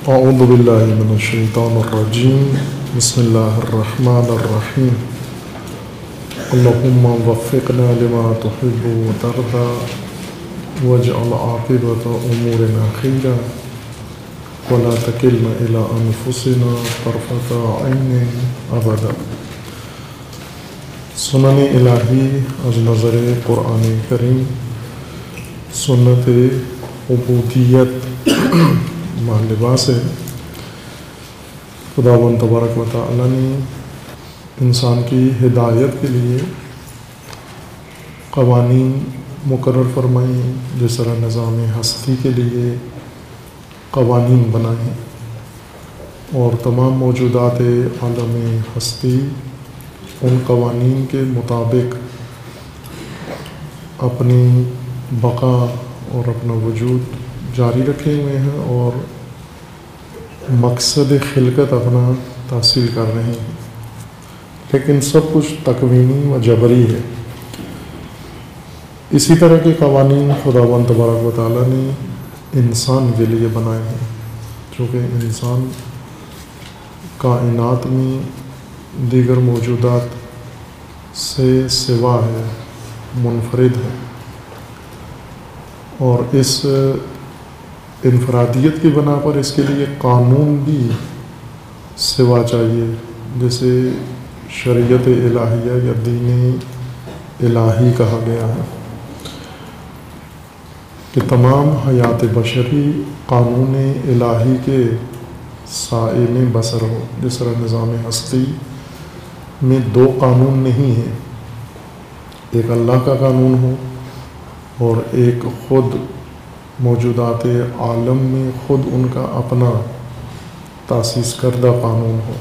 اعوذ باللہ من الشیطان الرجیم بسم اللہ الرحمن الرحیم اللہم وفقنا لما تحب وترضى واجعل عاقبۃ امورنا خیرا ولا تکلنا الی انفسنا طرفۃ عین ابدا۔ سنن الہی از نظر قرآن کریم، سنت عبودیت مع لباس ہے۔ خداوند تبارک و تعالیٰ نے انسان کی ہدایت کے لیے قوانین مقرر فرمائے ہیں، جس طرح نظام ہستی کے لیے قوانین بنائے ہیں، اور تمام موجودات عالم ہستی ان قوانین کے مطابق اپنی بقا اور اپنا وجود جاری رکھے ہوئے ہیں اور مقصد خلقت اپنا تحصیل کر رہے ہیں، لیکن سب کچھ تکوینی و جبری ہے۔ اسی طرح کے قوانین خداوند تبارک و تعالیٰ نے انسان کے لیے بنائے ہیں، چونکہ انسان کائنات میں دیگر موجودات سے سوا ہے، منفرد ہے، اور اس انفرادیت کی بنا پر اس کے لیے قانون بھی سوا چاہیے، جسے شریعت الہیہ یا دین الہی کہا گیا ہے، کہ تمام حیات بشری قانون الہی کے سائے میں بسر ہو۔ جس طرح نظام ہستی میں دو قانون نہیں ہیں، ایک اللہ کا قانون ہو اور ایک خود موجودات عالم میں خود ان کا اپنا تاسیس کردہ قانون ہو۔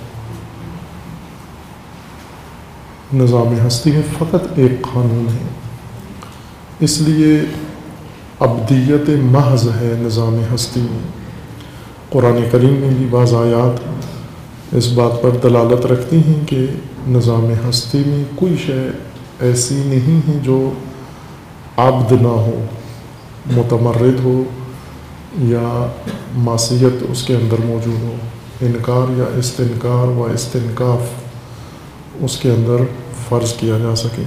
نظام ہستی میں فقط ایک قانون ہے، اس لیے ابدیت محض ہے نظام ہستی میں۔ قرآن کریم میں بھی بعض آیات اس بات پر دلالت رکھتی ہیں کہ نظام ہستی میں کوئی شے ایسی نہیں ہے جو عبد نہ ہو، متمرد ہو یا معصیت اس کے اندر موجود ہو، انکار یا استنکار و استنکاف اس کے اندر فرض کیا جا سکے۔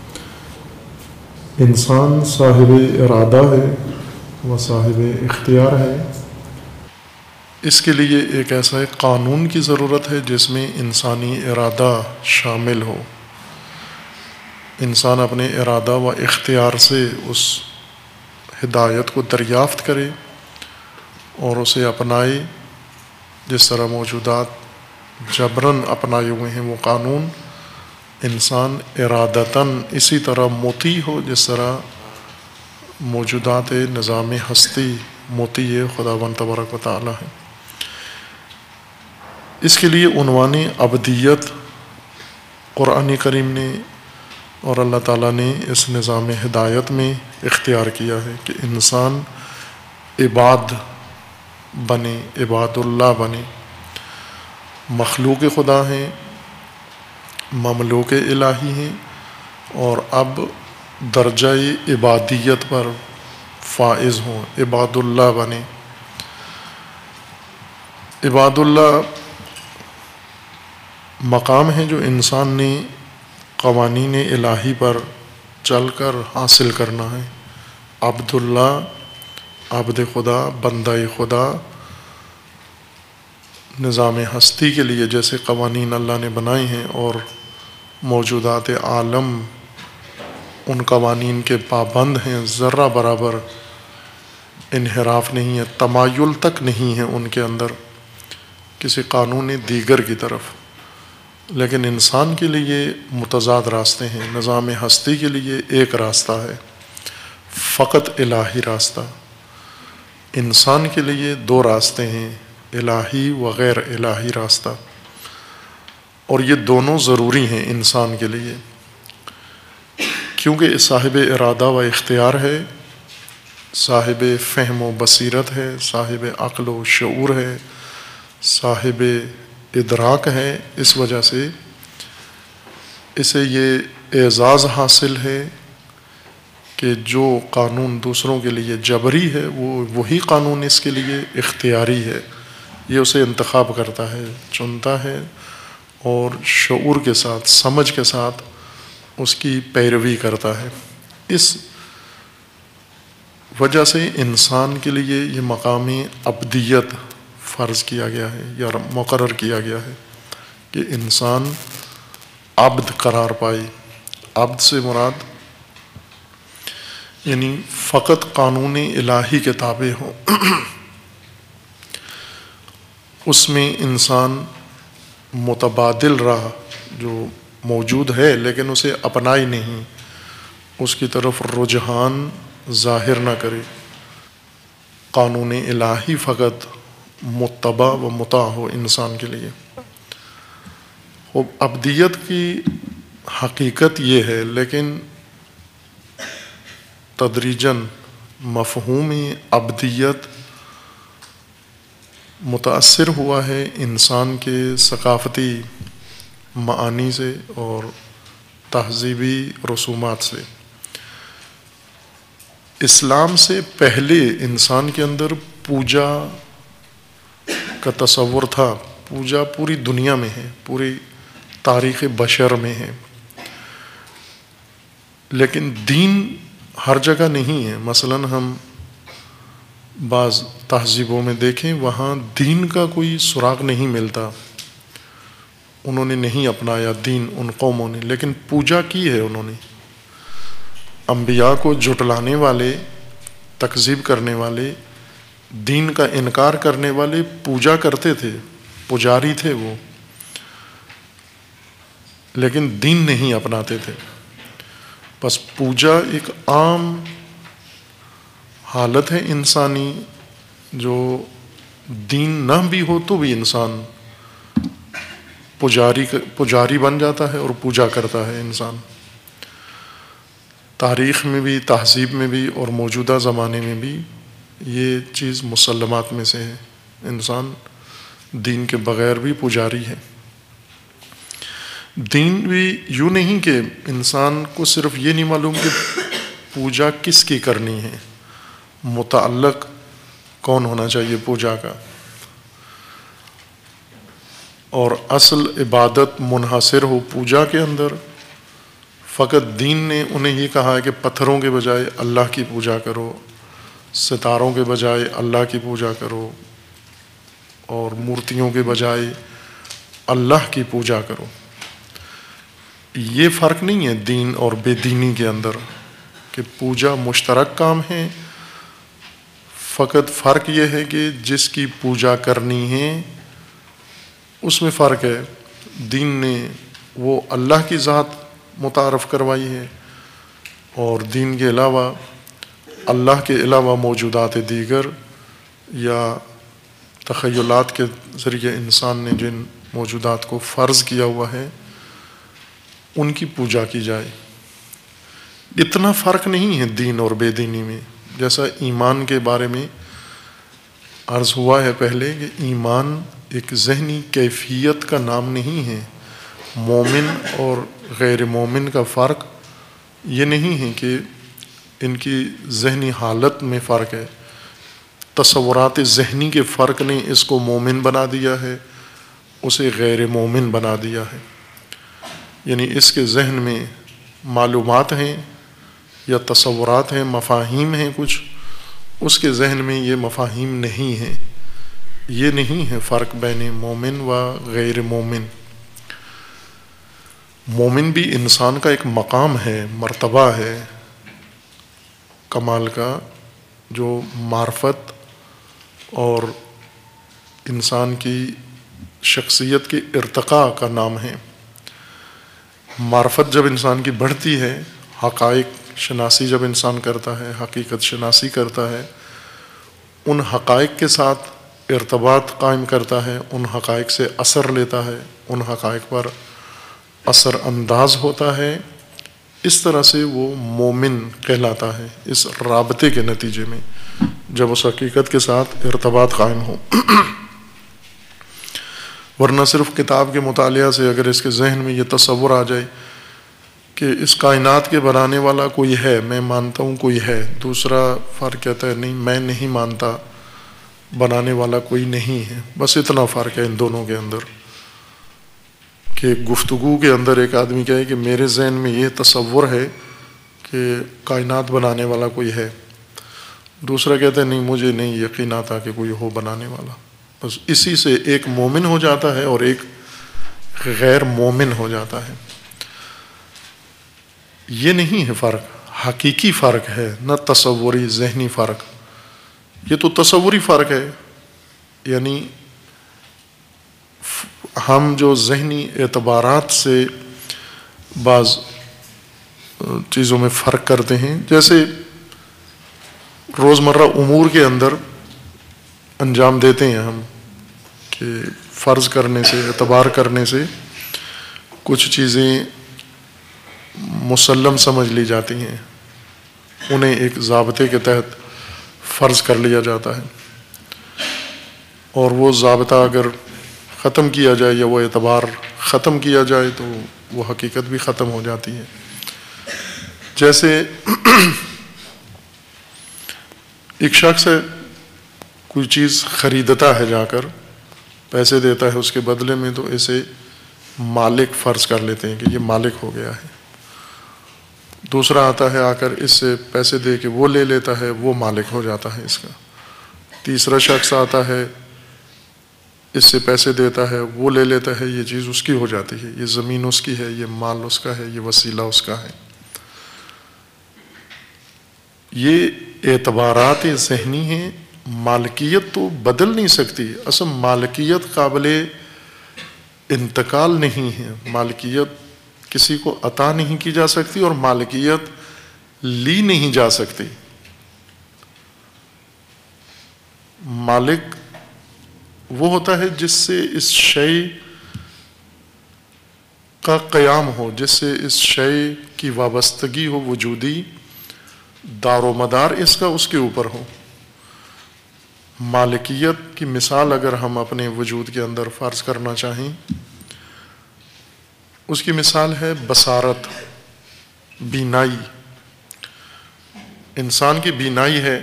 انسان صاحب ارادہ ہے و صاحب اختیار ہے، اس کے لیے ایک ایسا قانون کی ضرورت ہے جس میں انسانی ارادہ شامل ہو۔ انسان اپنے ارادہ و اختیار سے اس ہدایت کو دریافت کرے اور اسے اپنائے، جس طرح موجودات جبراً اپنائے ہوئے ہیں وہ قانون، انسان ارادتاً اسی طرح مطیع ہو جس طرح موجودات نظام ہستی مطیع خداوند تبارک و تعالیٰ ہے۔ اس کے لیے عنوان ابدیت قرآن کریم نے اور اللہ تعالیٰ نے اس نظام ہدایت میں اختیار کیا ہے کہ انسان عباد بنے، عباد اللہ بنے، مخلوق خدا ہیں، مملوک الہی ہیں، اور اب درجہ عبادیت پر فائز ہوں، عباد اللہ بنے۔ عباد اللہ مقام ہے جو انسان نے قوانین الہی پر چل کر حاصل کرنا ہے۔ عبد اللہ، عبد خدا، بندہ خدا، نظام ہستی کے لیے جیسے قوانین اللہ نے بنائے ہیں اور موجودات عالم ان قوانین کے پابند ہیں، ذرہ برابر انحراف نہیں ہے، تمایل تک نہیں ہے ان کے اندر کسی قانون دیگر کی طرف، لیکن انسان کے لیے متضاد راستے ہیں۔ نظام ہستی کے لیے ایک راستہ ہے، فقط الہی راستہ۔ انسان کے لیے دو راستے ہیں، الہی و غیر الہی راستہ، اور یہ دونوں ضروری ہیں انسان کے لیے، کیونکہ صاحب ارادہ و اختیار ہے، صاحب فہم و بصیرت ہے، صاحب عقل و شعور ہے، صاحب ادراک ہے۔ اس وجہ سے اسے یہ اعزاز حاصل ہے کہ جو قانون دوسروں کے لیے جبری ہے وہ وہی قانون اس کے لیے اختیاری ہے، یہ اسے انتخاب کرتا ہے، چنتا ہے، اور شعور کے ساتھ، سمجھ کے ساتھ اس کی پیروی کرتا ہے۔ اس وجہ سے انسان کے لیے یہ مقام عبدیت فرض کیا گیا ہے یا مقرر کیا گیا ہے کہ انسان عبد قرار پائے۔ عبد سے مراد یعنی فقط قانون الہی کے تابع ہو، اس میں انسان متبادل راہ جو موجود ہے لیکن اسے اپنائی نہیں، اس کی طرف رجحان ظاہر نہ کرے، قانون الہی فقط متبع و مطاع ہو انسان کے لیے۔ عبدیت کی حقیقت یہ ہے، لیکن تدریجاً مفہوم عبدیت متاثر ہوا ہے انسان کے ثقافتی معانی سے اور تہذیبی رسومات سے۔ اسلام سے پہلے انسان کے اندر پوجا کا تصور تھا، پوجا پوری دنیا میں ہے، پوری تاریخ بشر میں ہے، لیکن دین ہر جگہ نہیں ہے۔ مثلاً ہم بعض تہذیبوں میں دیکھیں، وہاں دین کا کوئی سراغ نہیں ملتا، انہوں نے نہیں اپنایا دین ان قوموں نے، لیکن پوجا کی ہے انہوں نے۔ انبیاء کو جھٹلانے والے، تکذیب کرنے والے، دین کا انکار کرنے والے پوجا کرتے تھے، پجاری تھے وہ، لیکن دین نہیں اپناتے تھے۔ بس پوجا ایک عام حالت ہے انسانی، جو دین نہ بھی ہو تو بھی انسان پجاری بن جاتا ہے اور پوجا کرتا ہے انسان۔ تاریخ میں بھی، تہذیب میں بھی اور موجودہ زمانے میں بھی یہ چیز مسلمات میں سے ہے، انسان دین کے بغیر بھی پجاری ہے۔ دین بھی یوں نہیں کہ انسان کو صرف یہ نہیں معلوم کہ پوجا کس کی کرنی ہے، متعلق کون ہونا چاہیے پوجا کا، اور اصل عبادت منحصر ہو پوجا کے اندر۔ فقط دین نے انہیں یہ کہا ہے کہ پتھروں کے بجائے اللہ کی پوجا کرو، ستاروں کے بجائے اللہ کی پوجا کرو، اور مورتیوں کے بجائے اللہ کی پوجا کرو۔ یہ فرق نہیں ہے دین اور بے دینی کے اندر کہ پوجا مشترک کام ہے، فقط فرق یہ ہے کہ جس کی پوجا کرنی ہے اس میں فرق ہے۔ دین نے وہ اللہ کی ذات متعارف کروائی ہے، اور دین کے علاوہ اللہ کے علاوہ موجودات دیگر یا تخیلات کے ذریعے انسان نے جن موجودات کو فرض کیا ہوا ہے ان کی پوجا کی جائے۔ اتنا فرق نہیں ہے دین اور بے دینی میں، جیسا ایمان کے بارے میں عرض ہوا ہے پہلے کہ ایمان ایک ذہنی کیفیت کا نام نہیں ہے۔ مومن اور غیر مومن کا فرق یہ نہیں ہے کہ ان کی ذہنی حالت میں فرق ہے، تصورات ذہنی کے فرق نے اس کو مومن بنا دیا ہے، اسے غیر مومن بنا دیا ہے۔ یعنی اس کے ذہن میں معلومات ہیں یا تصورات ہیں، مفاہیم ہیں کچھ، اس کے ذہن میں یہ مفاہیم نہیں ہیں۔ یہ نہیں ہے فرق بین مومن و غیر مومن۔ مومن بھی انسان کا ایک مقام ہے، مرتبہ ہے کمال کا، جو معرفت اور انسان کی شخصیت کے ارتقاء کا نام ہے۔ معرفت جب انسان کی بڑھتی ہے، حقائق شناسی جب انسان کرتا ہے، حقیقت شناسی کرتا ہے، ان حقائق کے ساتھ ارتباط قائم کرتا ہے، ان حقائق سے اثر لیتا ہے، ان حقائق پر اثر انداز ہوتا ہے، اس طرح سے وہ مومن کہلاتا ہے، اس رابطے کے نتیجے میں جب اس حقیقت کے ساتھ ارتباط قائم ہو۔ ورنہ صرف کتاب کے مطالعہ سے اگر اس کے ذہن میں یہ تصور آ جائے کہ اس کائنات کے بنانے والا کوئی ہے، میں مانتا ہوں کوئی ہے، دوسرا فرد کہتا ہے نہیں میں نہیں مانتا، بنانے والا کوئی نہیں ہے. بس اتنا فرق ہے ان دونوں کے اندر کہ گفتگو کے اندر ایک آدمی کہے کہ میرے ذہن میں یہ تصور ہے کہ کائنات بنانے والا کوئی ہے، دوسرا کہتا ہے نہیں مجھے نہیں یقین آتا کہ کوئی ہو بنانے والا. بس اسی سے ایک مومن ہو جاتا ہے اور ایک غیر مومن ہو جاتا ہے. یہ نہیں ہے فرق، حقیقی فرق ہے، نہ تصوری ذہنی فرق. یہ تو تصوری فرق ہے، یعنی ہم جو ذہنی اعتبارات سے بعض چیزوں میں فرق کرتے ہیں، جیسے روزمرہ امور کے اندر انجام دیتے ہیں ہم کہ فرض کرنے سے، اعتبار کرنے سے کچھ چیزیں مسلم سمجھ لی جاتی ہیں، انہیں ایک ضابطے کے تحت فرض کر لیا جاتا ہے، اور وہ ضابطہ اگر ختم کیا جائے یا وہ اعتبار ختم کیا جائے تو وہ حقیقت بھی ختم ہو جاتی ہے. جیسے ایک شخص ہے، کوئی چیز خریدتا ہے، جا کر پیسے دیتا ہے اس کے بدلے میں، تو اسے مالک فرض کر لیتے ہیں کہ یہ مالک ہو گیا ہے. دوسرا آتا ہے، آ کر اس سے پیسے دے کے وہ لے لیتا ہے، وہ مالک ہو جاتا ہے اس کا. تیسرا شخص آتا ہے، اس سے پیسے دیتا ہے، وہ لے لیتا ہے، یہ چیز اس کی ہو جاتی ہے، یہ زمین اس کی ہے، یہ مال اس کا ہے، یہ وسیلہ اس کا ہے. یہ اعتبارات ذہنی ہیں. مالکیت تو بدل نہیں سکتی، اصل مالکیت قابل انتقال نہیں ہے. مالکیت کسی کو عطا نہیں کی جا سکتی اور مالکیت لی نہیں جا سکتی. مالک وہ ہوتا ہے جس سے اس شے کا قیام ہو، جس سے اس شے کی وابستگی ہو، وجودی دار و مدار اس کا اس کے اوپر ہو. مالکیت کی مثال اگر ہم اپنے وجود کے اندر فرض کرنا چاہیں، اس کی مثال ہے بصارت، بینائی. انسان کی بینائی ہے،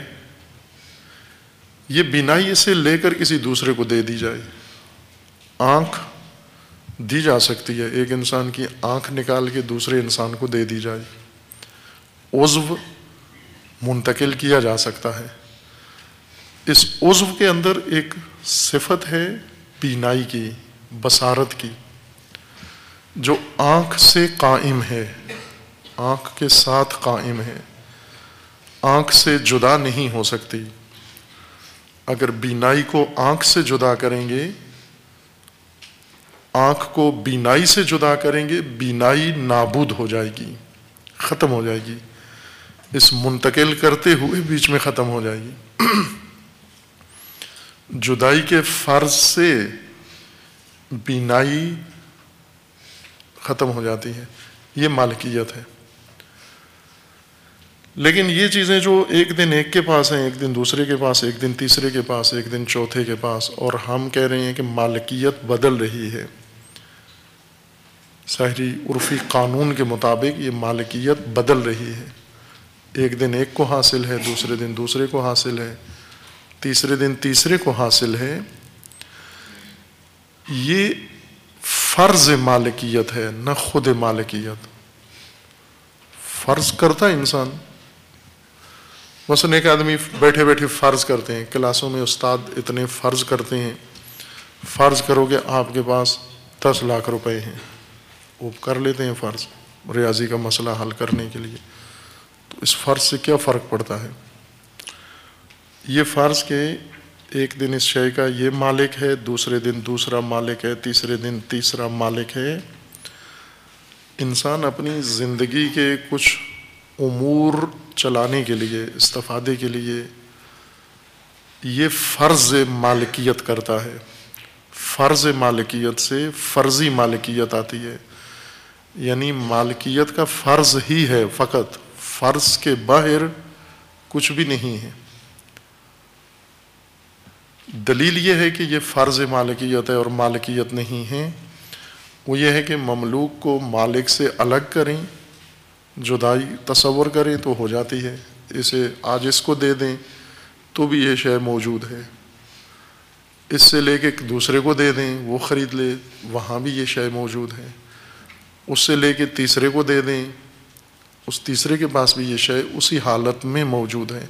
یہ بینائی اسے لے کر کسی دوسرے کو دے دی جائے. آنکھ دی جا سکتی ہے، ایک انسان کی آنکھ نکال کے دوسرے انسان کو دے دی جائے. عضو منتقل کیا جا سکتا ہے. اس عضو کے اندر ایک صفت ہے بینائی کی، بصارت کی، جو آنکھ سے قائم ہے، آنکھ کے ساتھ قائم ہے، آنکھ سے جدا نہیں ہو سکتی. اگر بینائی کو آنکھ سے جدا کریں گے، آنکھ کو بینائی سے جدا کریں گے، بینائی نابود ہو جائے گی، ختم ہو جائے گی، اس منتقل کرتے ہوئے بیچ میں ختم ہو جائے گی. جدائی کے فرض سے بینائی ختم ہو جاتی ہے. یہ مالکیت ہے. لیکن یہ چیزیں جو ایک دن ایک کے پاس ہیں، ایک دن دوسرے کے پاس، ایک دن تیسرے کے پاس، ایک دن چوتھے کے پاس، اور ہم کہہ رہے ہیں کہ مالکیت بدل رہی ہے. ظاہری عرفی قانون کے مطابق یہ مالکیت بدل رہی ہے. ایک دن ایک کو حاصل ہے، دوسرے دن دوسرے کو حاصل ہے، تیسرے دن تیسرے کو حاصل ہے. یہ فرض مالکیت ہے، نہ خود مالکیت. فرض کرتا انسان. مثلا ایک آدمی بیٹھے بیٹھے فرض کرتے ہیں، کلاسوں میں استاد اتنے فرض کرتے ہیں، فرض کرو کہ آپ کے پاس 10 لاکھ روپے ہیں، وہ کر لیتے ہیں فرض ریاضی کا مسئلہ حل کرنے کے لیے. تو اس فرض سے کیا فرق پڑتا ہے؟ یہ فرض کہ ایک دن اس شے کا یہ مالک ہے، دوسرے دن دوسرا مالک ہے، تیسرے دن تیسرا مالک ہے. انسان اپنی زندگی کے کچھ امور چلانے کے لیے، استفادے کے لیے یہ فرض مالکیت کرتا ہے. فرض مالکیت سے فرضی مالکیت آتی ہے، یعنی مالکیت کا فرض ہی ہے، فقط فرض کے باہر کچھ بھی نہیں ہے. دلیل یہ ہے کہ یہ فرض مالکیت ہے اور مالکیت نہیں ہے، وہ یہ ہے کہ مملوک کو مالک سے الگ کریں، جدائی تصور کریں تو ہو جاتی ہے. اسے آج اس کو دے دیں تو بھی یہ شے موجود ہے، اس سے لے کے دوسرے کو دے دیں، وہ خرید لے، وہاں بھی یہ شے موجود ہے، اس سے لے کے تیسرے کو دے دیں، اس تیسرے کے پاس بھی یہ شے اسی حالت میں موجود ہے۔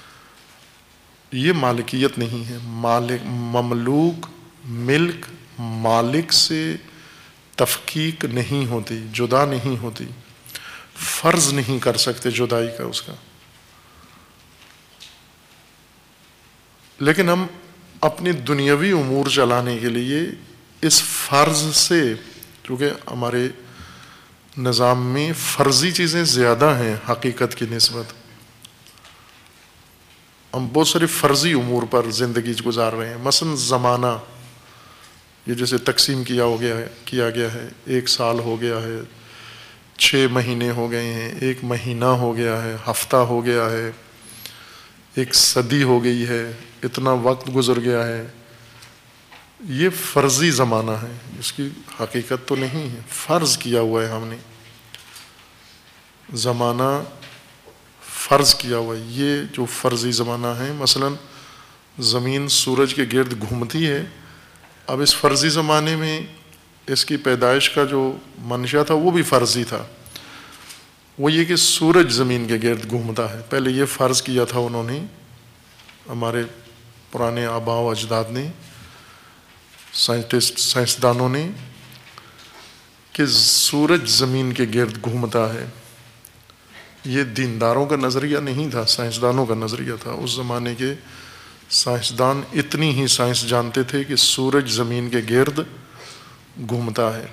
یہ مالکیت نہیں ہے۔ مالک مملوک ملک مالک سے تفکیک نہیں ہوتی، جدا نہیں ہوتی، فرض نہیں کر سکتے جدائی کا اس کا۔ لیکن ہم اپنی دنیاوی امور چلانے کے لیے اس فرض سے، کیونکہ ہمارے نظام میں فرضی چیزیں زیادہ ہیں حقیقت کی نسبت، ہم بہت سارے فرضی امور پر زندگی گزار رہے ہیں۔ مثلا زمانہ، یہ جیسے تقسیم کیا گیا ہے، 1 سال ہو گیا ہے، 6 مہینے ہو گئے ہیں، 1 مہینہ ہو گیا ہے، ہفتہ ہو گیا ہے، 1 صدی ہو گئی ہے، اتنا وقت گزر گیا ہے۔ یہ فرضی زمانہ ہے، اس کی حقیقت تو نہیں ہے، فرض کیا ہوا ہے ہم نے، زمانہ فرض کیا ہوا ہے۔ یہ جو فرضی زمانہ ہے، مثلا زمین سورج کے گرد گھومتی ہے، اب اس فرضی زمانے میں اس کی پیدائش کا جو منشا تھا وہ بھی فرضی تھا، وہ یہ کہ سورج زمین کے گرد گھومتا ہے۔ پہلے یہ فرض کیا تھا انہوں نے، ہمارے پرانے آباء و اجداد نے، سائنسدانوں نے، کہ سورج زمین کے گرد گھومتا ہے۔ یہ دینداروں کا نظریہ نہیں تھا، سائنسدانوں کا نظریہ تھا۔ اس زمانے کے سائنسدان اتنی ہی سائنس جانتے تھے کہ سورج زمین کے گرد گھومتا ہے۔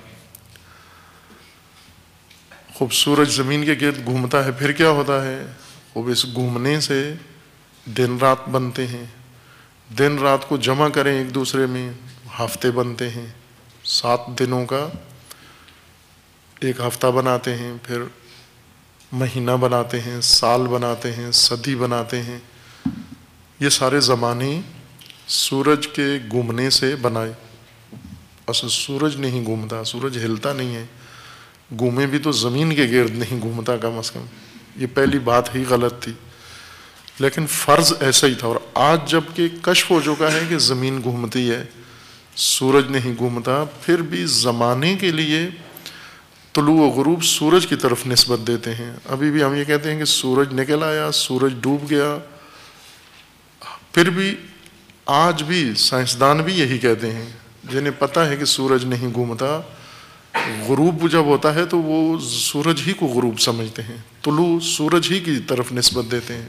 خوب سورج زمین کے گرد گھومتا ہے، پھر کیا ہوتا ہے؟ خوب اس گھومنے سے دن رات بنتے ہیں، دن رات کو جمع کریں ایک دوسرے میں، ہفتے بنتے ہیں، 7 دنوں کا ایک ہفتہ بناتے ہیں، پھر مہینہ بناتے ہیں، سال بناتے ہیں، صدی بناتے ہیں۔ یہ سارے زمانے سورج کے گھومنے سے بنائے۔ اصل سورج نہیں گھومتا، سورج ہلتا نہیں ہے، گھومے بھی تو زمین کے گرد نہیں گھومتا کم از کم۔ یہ پہلی بات ہی غلط تھی، لیکن فرض ایسا ہی تھا۔ اور آج جب کہ کشف ہو چکا ہے کہ زمین گھومتی ہے، سورج نہیں گھومتا، پھر بھی زمانے کے لیے طلوع و غروب سورج کی طرف نسبت دیتے ہیں۔ ابھی بھی ہم یہ کہتے ہیں کہ سورج نکل آیا، سورج ڈوب گیا، پھر بھی آج بھی سائنسدان بھی یہی کہتے ہیں، جنہیں پتہ ہے کہ سورج نہیں گھومتا، غروب جب ہوتا ہے تو وہ سورج ہی کو غروب سمجھتے ہیں، طلوع سورج ہی کی طرف نسبت دیتے ہیں،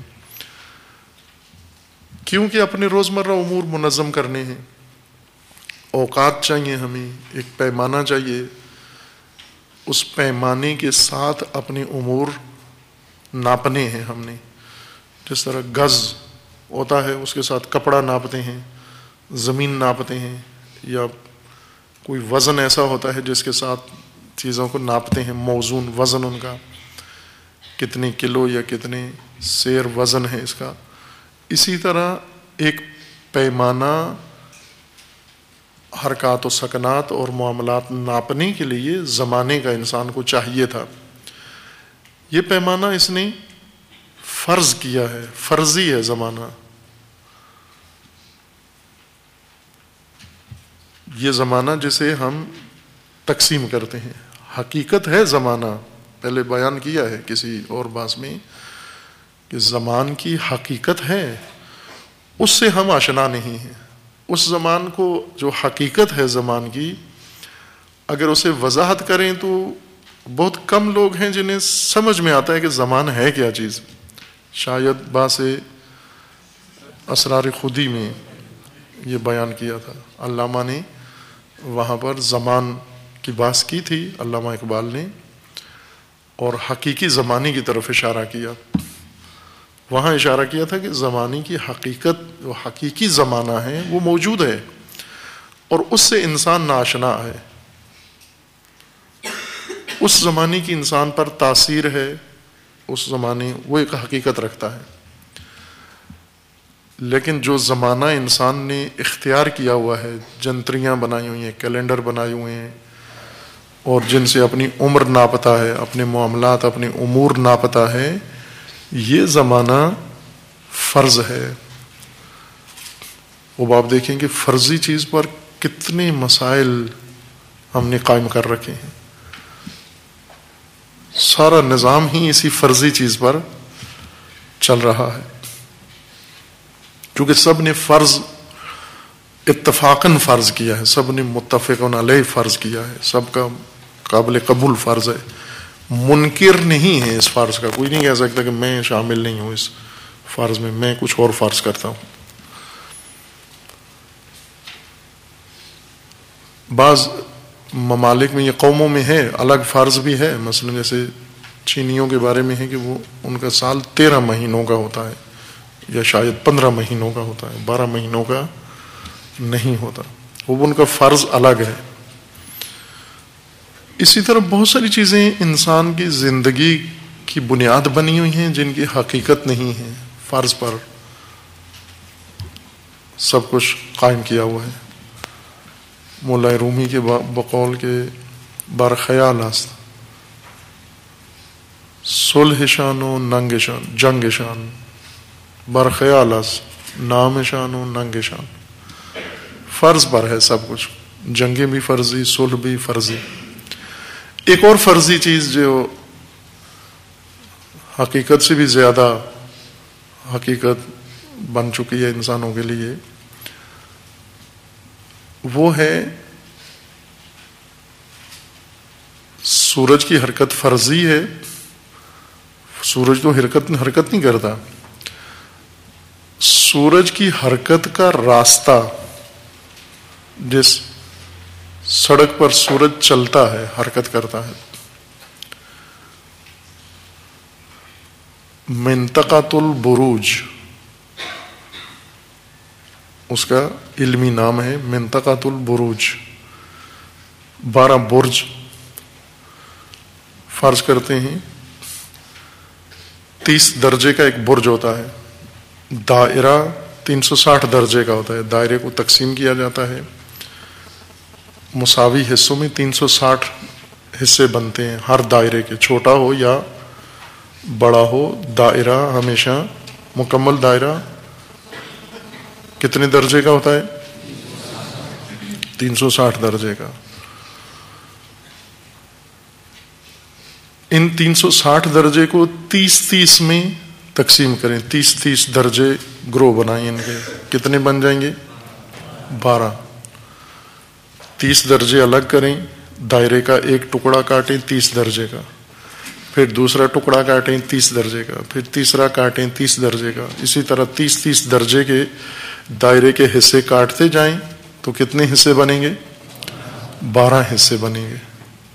کیونکہ اپنے روزمرہ امور منظم کرنے ہیں۔ اوقات چاہیے، ہمیں ایک پیمانہ چاہیے، اس پیمانے کے ساتھ اپنے امور ناپنے ہیں ہم نے۔ جس طرح گز ہوتا ہے، اس کے ساتھ کپڑا ناپتے ہیں، زمین ناپتے ہیں، یا کوئی وزن ایسا ہوتا ہے جس کے ساتھ چیزوں کو ناپتے ہیں، موزون وزن ان کا کتنے کلو یا کتنے سیر وزن ہے اس کا۔ اسی طرح ایک پیمانہ حرکات و سکنات اور معاملات ناپنے کے لیے زمانے کا انسان کو چاہیے تھا۔ یہ پیمانہ اس نے فرض کیا ہے، فرضی ہے زمانہ۔ یہ زمانہ جسے ہم تقسیم کرتے ہیں، حقیقت ہے زمانہ، پہلے بیان کیا ہے کسی اور بات میں کہ زمان کی حقیقت ہے، اس سے ہم آشنا نہیں ہیں۔ اس زمان کو جو حقیقت ہے زمان کی، اگر اسے وضاحت کریں تو بہت کم لوگ ہیں جنہیں سمجھ میں آتا ہے کہ زمان ہے کیا چیز۔ شاید باس اسرار خودی میں یہ بیان کیا تھا، علامہ نے وہاں پر زمان کی بات کی تھی، علامہ اقبال نے، اور حقیقی زمانے کی طرف اشارہ کیا۔ وہاں اشارہ کیا تھا کہ زمانے کی حقیقت، جو حقیقی زمانہ ہے وہ موجود ہے، اور اس سے انسان ناآشنا ہے۔ اس زمانے کی انسان پر تاثیر ہے، اس زمانے وہ ایک حقیقت رکھتا ہے۔ لیکن جو زمانہ انسان نے اختیار کیا ہوا ہے، جنتریاں بنائی ہوئی ہیں، کیلنڈر بنائے ہوئے ہیں، اور جن سے اپنی عمر ناپتا ہے، اپنے معاملات، اپنے امور ناپتا ہے، یہ زمانہ فرض ہے۔ وہ آپ دیکھیں کہ فرضی چیز پر کتنے مسائل ہم نے قائم کر رکھے ہیں. سارا نظام ہی اسی فرضی چیز پر چل رہا ہے، کیونکہ سب نے فرض اتفاقاً فرض کیا ہے، سب نے متفقن علیہ فرض کیا ہے، سب کا قابل قبول فرض ہے. منکر نہیں ہے اس فرض کا، کوئی نہیں کہہ سکتا کہ میں شامل نہیں ہوں اس فرض میں، میں کچھ اور فرض کرتا ہوں. بعض ممالک میں، یہ قوموں میں ہے، الگ فرض بھی ہے. مثلا جیسے چینیوں کے بارے میں ہے کہ وہ ان کا سال 13 مہینوں کا ہوتا ہے، یا شاید 15 مہینوں کا ہوتا ہے، 12 مہینوں کا نہیں ہوتا. وہ ان کا فرض الگ ہے. اسی طرح بہت ساری چیزیں انسان کی زندگی کی بنیاد بنی ہوئی ہیں جن کی حقیقت نہیں ہے، فرض پر سب کچھ قائم کیا ہوا ہے. مولا رومی کے بقول کے برخیال است صلح شان و ننگ شان، جنگ شان برخیال است نام شان و ننگ شان. فرض پر ہے سب کچھ، جنگیں بھی فرضی، صلح بھی فرضی. ایک اور فرضی چیز جو حقیقت سے بھی زیادہ حقیقت بن چکی ہے انسانوں کے لیے، وہ ہے سورج کی حرکت فرضی ہے. سورج تو حرکت نہیں کرتا. سورج کی حرکت کا راستہ، جس سڑک پر سورج چلتا ہے، حرکت کرتا ہے، منطقۃ البروج اس کا علمی نام ہے، منطقۃ البروج. 12 برج فرض کرتے ہیں. 30 درجے کا ایک برج ہوتا ہے. دائرہ 360 درجے کا ہوتا ہے. دائرے کو تقسیم کیا جاتا ہے، مساوی حصوں میں 360 حصے بنتے ہیں ہر دائرے کے، چھوٹا ہو یا بڑا ہو. دائرہ ہمیشہ مکمل دائرہ کتنے درجے کا ہوتا ہے؟ 360 درجے کا. ان 360 درجے کو 30 میں تقسیم کریں. 30 درجے گروہ بنائیں ان کے. کتنے بن جائیں گے؟ 12. 30 درجے الگ کریں. دائرے کا ایک ٹکڑا کاٹیں 30 درجے کا، پھر دوسرا ٹکڑا کاٹیں 30 درجے کا، پھر تیسرا کاٹیں 30 درجے کا. اسی طرح 30 درجے کے دائرے کے حصے کاٹتے جائیں تو کتنے حصے بنیں گے؟ 12 حصے بنیں گے.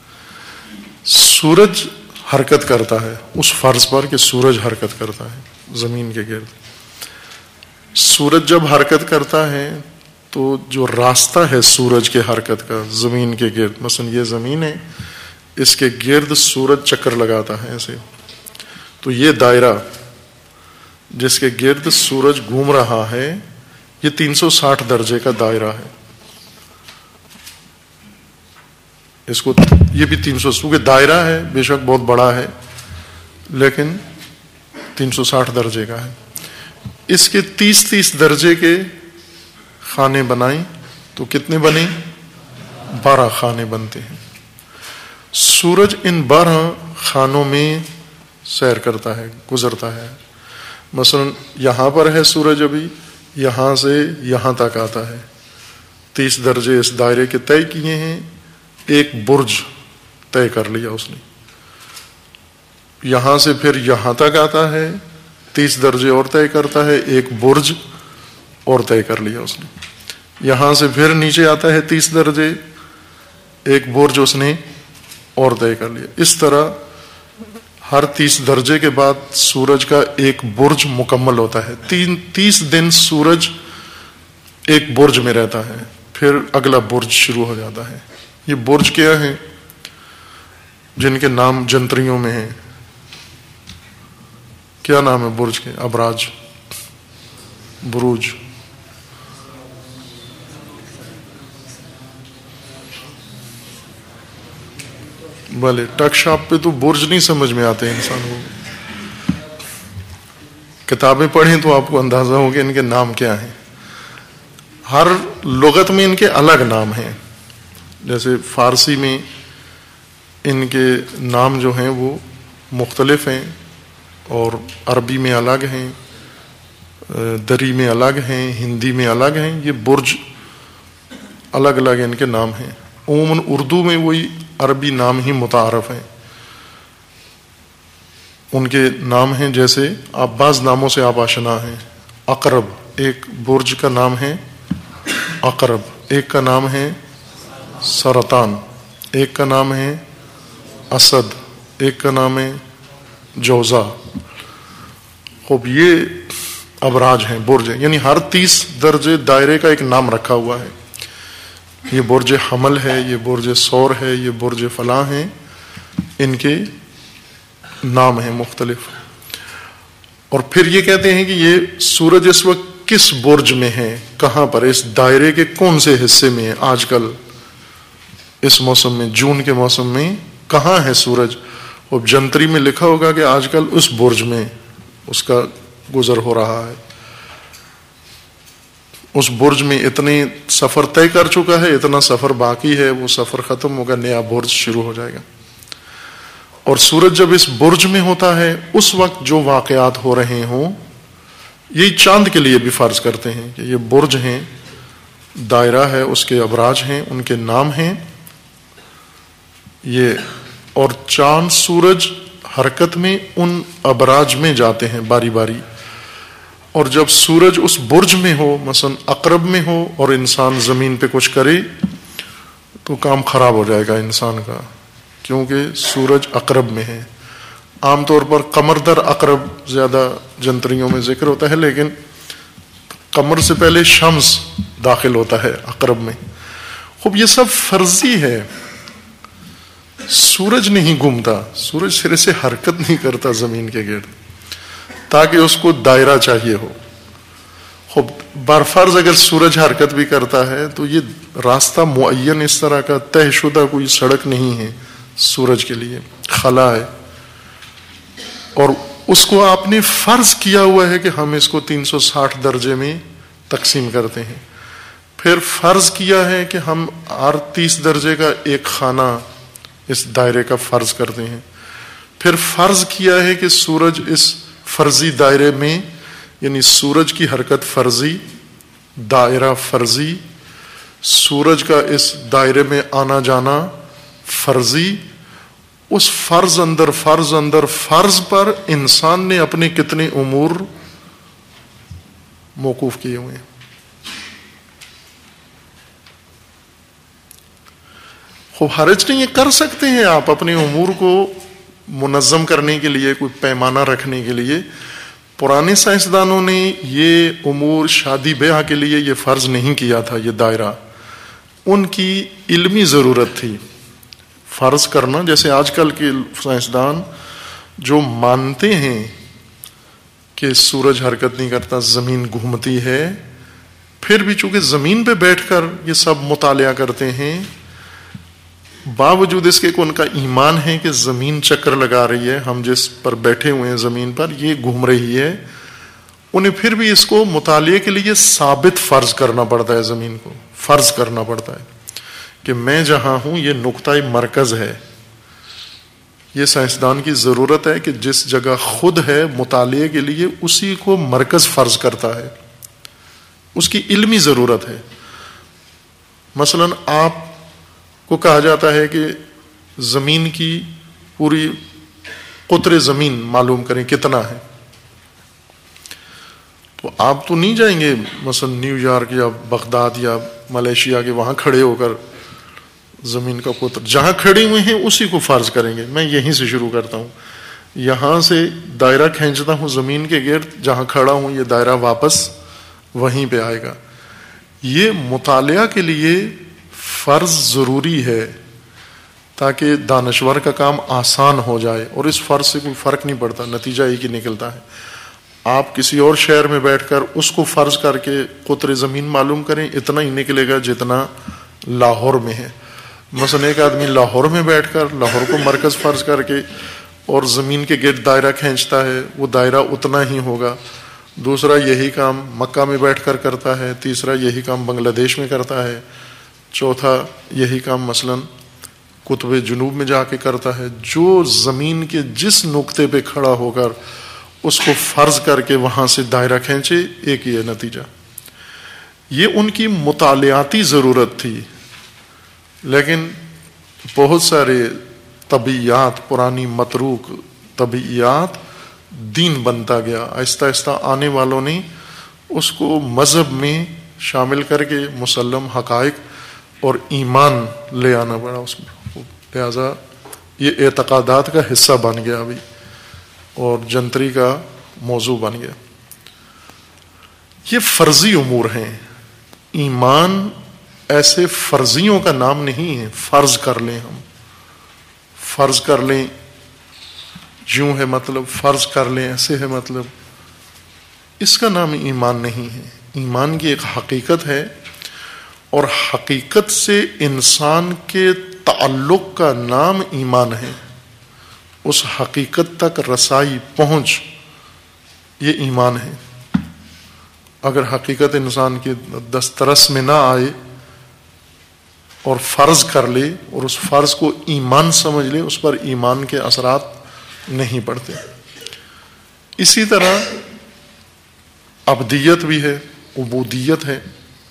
سورج حرکت کرتا ہے اس فرض پر کہ سورج حرکت کرتا ہے زمین کے گرد. سورج جب حرکت کرتا ہے تو جو راستہ ہے سورج کے حرکت کا زمین کے گرد، مثلا یہ زمین ہے، اس کے گرد سورج چکر لگاتا ہے ایسے، تو یہ دائرہ جس کے گرد سورج گھوم رہا ہے یہ 360 درجے کا دائرہ ہے. اس کو یہ بھی 300 کیونکہ دائرہ ہے، بے شک بہت بڑا ہے لیکن 360 درجے کا ہے. اس کے 30 درجے کے خانے بنائیں تو کتنے بنے؟ 12 خانے بنتے ہیں. سورج ان 12 خانوں میں سیر کرتا ہے، گزرتا ہے. مثلا یہاں پر ہے سورج، ابھی یہاں سے یہاں تک آتا ہے. 30 درجے اس دائرے کے طے کیے ہیں، ایک برج طے کر لیا اس نے. یہاں سے پھر یہاں تک آتا ہے، 30 درجے اور طے کرتا ہے، ایک برج اور طے کر لیا اس نے. یہاں سے پھر نیچے آتا ہے 30 درجے، ایک برج اس نے اور طے کر لیا. اس طرح ہر 30 درجے کے بعد سورج کا ایک برج مکمل ہوتا ہے. 30 دن سورج ایک برج میں رہتا ہے، پھر اگلا برج شروع ہو جاتا ہے. یہ برج کیا ہے جن کے نام جنتریوں میں ہیں؟ کیا نام ہے برج کے؟ ابراج، بروج. بھلے ٹک شاپ پہ تو برج نہیں سمجھ میں آتے انسان کو. کتابیں پڑھیں تو آپ کو اندازہ ہو کہ ان کے نام کیا ہیں. ہر لغت میں ان کے الگ نام ہیں. جیسے فارسی میں ان کے نام جو ہیں وہ مختلف ہیں اور عربی میں الگ ہیں, دری میں الگ ہیں, ہندی میں الگ ہیں. یہ برج الگ الگ ان کے نام ہیں. عموماً اردو میں وہی عربی نام ہی متعارف ہیں. ان کے نام ہیں, جیسے آپ بعض ناموں سے آپ آشنا ہیں. عقرب, ایک برج کا نام ہے عقرب, ایک کا نام ہے سرطان, ایک کا نام ہے اسد, ایک کا نام ہے جوزا. خوب یہ ابراج ہیں, برج ہیں, یعنی ہر 30 درجے دائرے کا ایک نام رکھا ہوا ہے. یہ برج حمل ہے, یہ برج سور ہے, یہ برج فلاں ہیں. ان کے نام ہیں مختلف. اور پھر یہ کہتے ہیں کہ یہ سورج اس وقت کس برج میں ہے, کہاں پر, اس دائرے کے کون سے حصے میں ہے آج کل اس موسم میں, جون کے موسم میں کہاں ہے سورج. اور جنتری میں لکھا ہوگا کہ آج کل اس برج میں اس کا گزر ہو رہا ہے, اس برج میں اتنے سفر طے کر چکا ہے, اتنا سفر باقی ہے, وہ سفر ختم ہوگا, نیا برج شروع ہو جائے گا. اور سورج جب اس برج میں ہوتا ہے اس وقت جو واقعات ہو رہے ہوں, یہی چاند کے لیے بھی فرض کرتے ہیں کہ یہ برج ہیں, دائرہ ہے, اس کے ابراج ہیں, ان کے نام ہیں یہ. اور چاند سورج حرکت میں ان ابراج میں جاتے ہیں باری باری. اور جب سورج اس برج میں ہو, مثلا عقرب میں ہو, اور انسان زمین پہ کچھ کرے تو کام خراب ہو جائے گا انسان کا, کیونکہ سورج عقرب میں ہے. عام طور پر قمر در عقرب زیادہ جنتریوں میں ذکر ہوتا ہے, لیکن قمر سے پہلے شمس داخل ہوتا ہے عقرب میں. خوب یہ سب فرضی ہے, سورج نہیں گھومتا, سورج سرے سے حرکت نہیں کرتا زمین کے گرد, تاکہ اس کو دائرہ چاہیے ہو. خوب برفرض اگر سورج حرکت بھی کرتا ہے تو یہ راستہ معین اس طرح کا طے شدہ کوئی سڑک نہیں ہے سورج کے لیے, خلا ہے. اور اس کو آپ نے فرض کیا ہوا ہے کہ ہم اس کو 360 درجے میں تقسیم کرتے ہیں. پھر فرض کیا ہے کہ ہم ہر 30 درجے کا ایک خانہ اس دائرے کا فرض کرتے ہیں. پھر فرض کیا ہے کہ سورج اس فرضی دائرے میں, یعنی سورج کی حرکت فرضی, دائرہ فرضی, سورج کا اس دائرے میں آنا جانا فرضی. اس فرض اندر فرض پر انسان نے اپنے کتنے امور موقوف کیے ہوئے ہیں. خوب حرج نہیں, یہ کر سکتے ہیں آپ اپنے امور کو منظم کرنے کے لیے, کوئی پیمانہ رکھنے کے لیے. پرانے سائنسدانوں نے یہ امور شادی بیاہ کے لیے یہ فرض نہیں کیا تھا. یہ دائرہ ان کی علمی ضرورت تھی فرض کرنا. جیسے آج کل کے سائنسدان جو مانتے ہیں کہ سورج حرکت نہیں کرتا, زمین گھومتی ہے, پھر بھی چونکہ زمین پہ بیٹھ کر یہ سب مطالعہ کرتے ہیں, باوجود اس کے کہ ان کا ایمان ہے کہ زمین چکر لگا رہی ہے, ہم جس پر بیٹھے ہوئے ہیں زمین پر یہ گھوم رہی ہے, انہیں پھر بھی اس کو مطالعے کے لیے ثابت فرض کرنا پڑتا ہے. زمین کو فرض کرنا پڑتا ہے کہ میں جہاں ہوں یہ نقطہ مرکز ہے. یہ سائنسدان کی ضرورت ہے کہ جس جگہ خود ہے مطالعے کے لیے اسی کو مرکز فرض کرتا ہے, اس کی علمی ضرورت ہے. مثلا آپ کو کہا جاتا ہے کہ زمین کی پوری قطر زمین معلوم کریں کتنا ہے, تو آپ تو نہیں جائیں گے مثلا نیو یارک یا بغداد یا ملیشیا کے وہاں کھڑے ہو کر زمین کا قطر, جہاں کھڑے ہوئے ہیں اسی کو فرض کریں گے. میں یہیں سے شروع کرتا ہوں, یہاں سے دائرہ کھینچتا ہوں زمین کے گرد, جہاں کھڑا ہوں یہ دائرہ واپس وہیں پہ آئے گا. یہ مطالعہ کے لیے فرض ضروری ہے تاکہ دانشور کا کام آسان ہو جائے, اور اس فرض سے کوئی فرق نہیں پڑتا, نتیجہ ایک ہی نکلتا ہے. آپ کسی اور شہر میں بیٹھ کر اس کو فرض کر کے قطر زمین معلوم کریں, اتنا ہی نکلے گا جتنا لاہور میں ہے. مثلا ایک آدمی لاہور میں بیٹھ کر لاہور کو مرکز فرض کر کے اور زمین کے گرد دائرہ کھینچتا ہے, وہ دائرہ اتنا ہی ہوگا. دوسرا یہی کام مکہ میں بیٹھ کر کرتا ہے، تیسرا یہی کام بنگلہ دیش میں کرتا ہے، چوتھا یہی کام مثلا قطب جنوب میں جا کے کرتا ہے. جو زمین کے جس نقطے پہ کھڑا ہو کر اس کو فرض کر کے وہاں سے دائرہ کھینچے، ایک ہی ہے نتیجہ. یہ ان کی مطالعاتی ضرورت تھی، لیکن بہت سارے طبیعیات، پرانی متروک طبیعیات دین بنتا گیا. آہستہ آہستہ آنے والوں نے اس کو مذہب میں شامل کر کے مسلم حقائق اور ایمان لے آنا پڑا اس میں. لہذا یہ اعتقادات کا حصہ بن گیا ابھی اور جنتری کا موضوع بن گیا. یہ فرضی امور ہیں. ایمان ایسے فرضیوں کا نام نہیں ہے. فرض کر لیں، ہم فرض کر لیں یوں ہے مطلب، فرض کر لیں ایسے ہے مطلب، اس کا نام ایمان نہیں ہے. ایمان کی ایک حقیقت ہے، اور حقیقت سے انسان کے تعلق کا نام ایمان ہے. اس حقیقت تک رسائی، پہنچ، یہ ایمان ہے. اگر حقیقت انسان کی دسترس میں نہ آئے اور فرض کر لے اور اس فرض کو ایمان سمجھ لے، اس پر ایمان کے اثرات نہیں پڑتے. اسی طرح عبدیت بھی ہے، عبودیت ہے.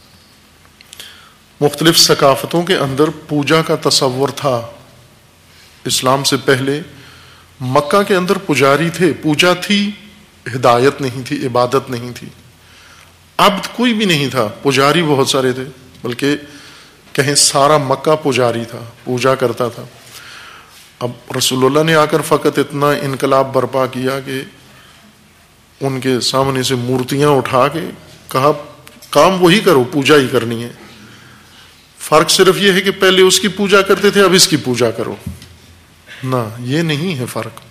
مختلف ثقافتوں کے اندر پوجا کا تصور تھا. اسلام سے پہلے مکہ کے اندر پجاری تھے، پوجا تھی، ہدایت نہیں تھی، عبادت نہیں تھی. عبد کوئی بھی نہیں تھا، پجاری بہت سارے تھے، بلکہ کہیں سارا مکہ پجاری تھا، پوجا کرتا تھا. اب رسول اللہ نے آ کر فقط اتنا انقلاب برپا کیا کہ ان کے سامنے سے مورتیاں اٹھا کے کہا کام وہی کرو، پوجا ہی کرنی ہے. فرق صرف یہ ہے کہ پہلے اس کی پوجا کرتے تھے، اب اس کی پوجا کرو. نہ، یہ نہیں ہے فرق.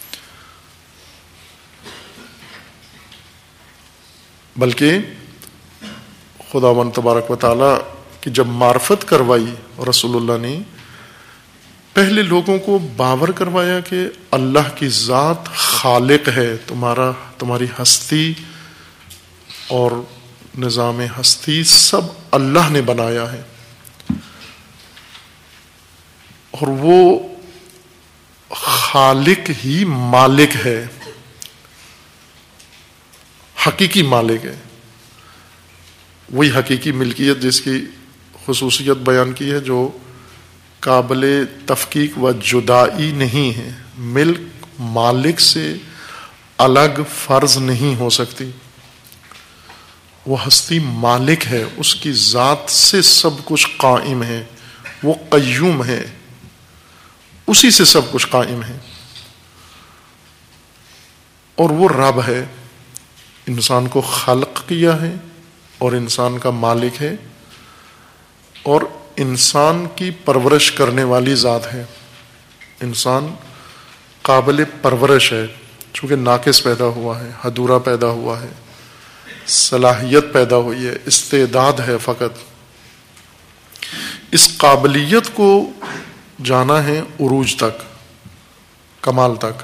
بلکہ خداوند تبارک و تعالیٰ کی جب معرفت کروائی رسول اللہ نے، پہلے لوگوں کو باور کروایا کہ اللہ کی ذات خالق ہے. تمہاری ہستی اور نظام ہستی سب اللہ نے بنایا ہے، اور وہ خالق ہی مالک ہے، حقیقی مالک ہے. وہی حقیقی ملکیت جس کی خصوصیت بیان کی ہے، جو قابل تفکیک و جدائی نہیں ہے. ملک مالک سے الگ فرض نہیں ہو سکتی. وہ ہستی مالک ہے، اس کی ذات سے سب کچھ قائم ہے. وہ قیوم ہے، اسی سے سب کچھ قائم ہے. اور وہ رب ہے، انسان کو خلق کیا ہے اور انسان کا مالک ہے، اور انسان کی پرورش کرنے والی ذات ہے. انسان قابل پرورش ہے، چونکہ ناقص پیدا ہوا ہے، ادھورا پیدا ہوا ہے، صلاحیت پیدا ہوئی ہے، استعداد ہے. فقط اس قابلیت کو جانا ہے عروج تک، کمال تک.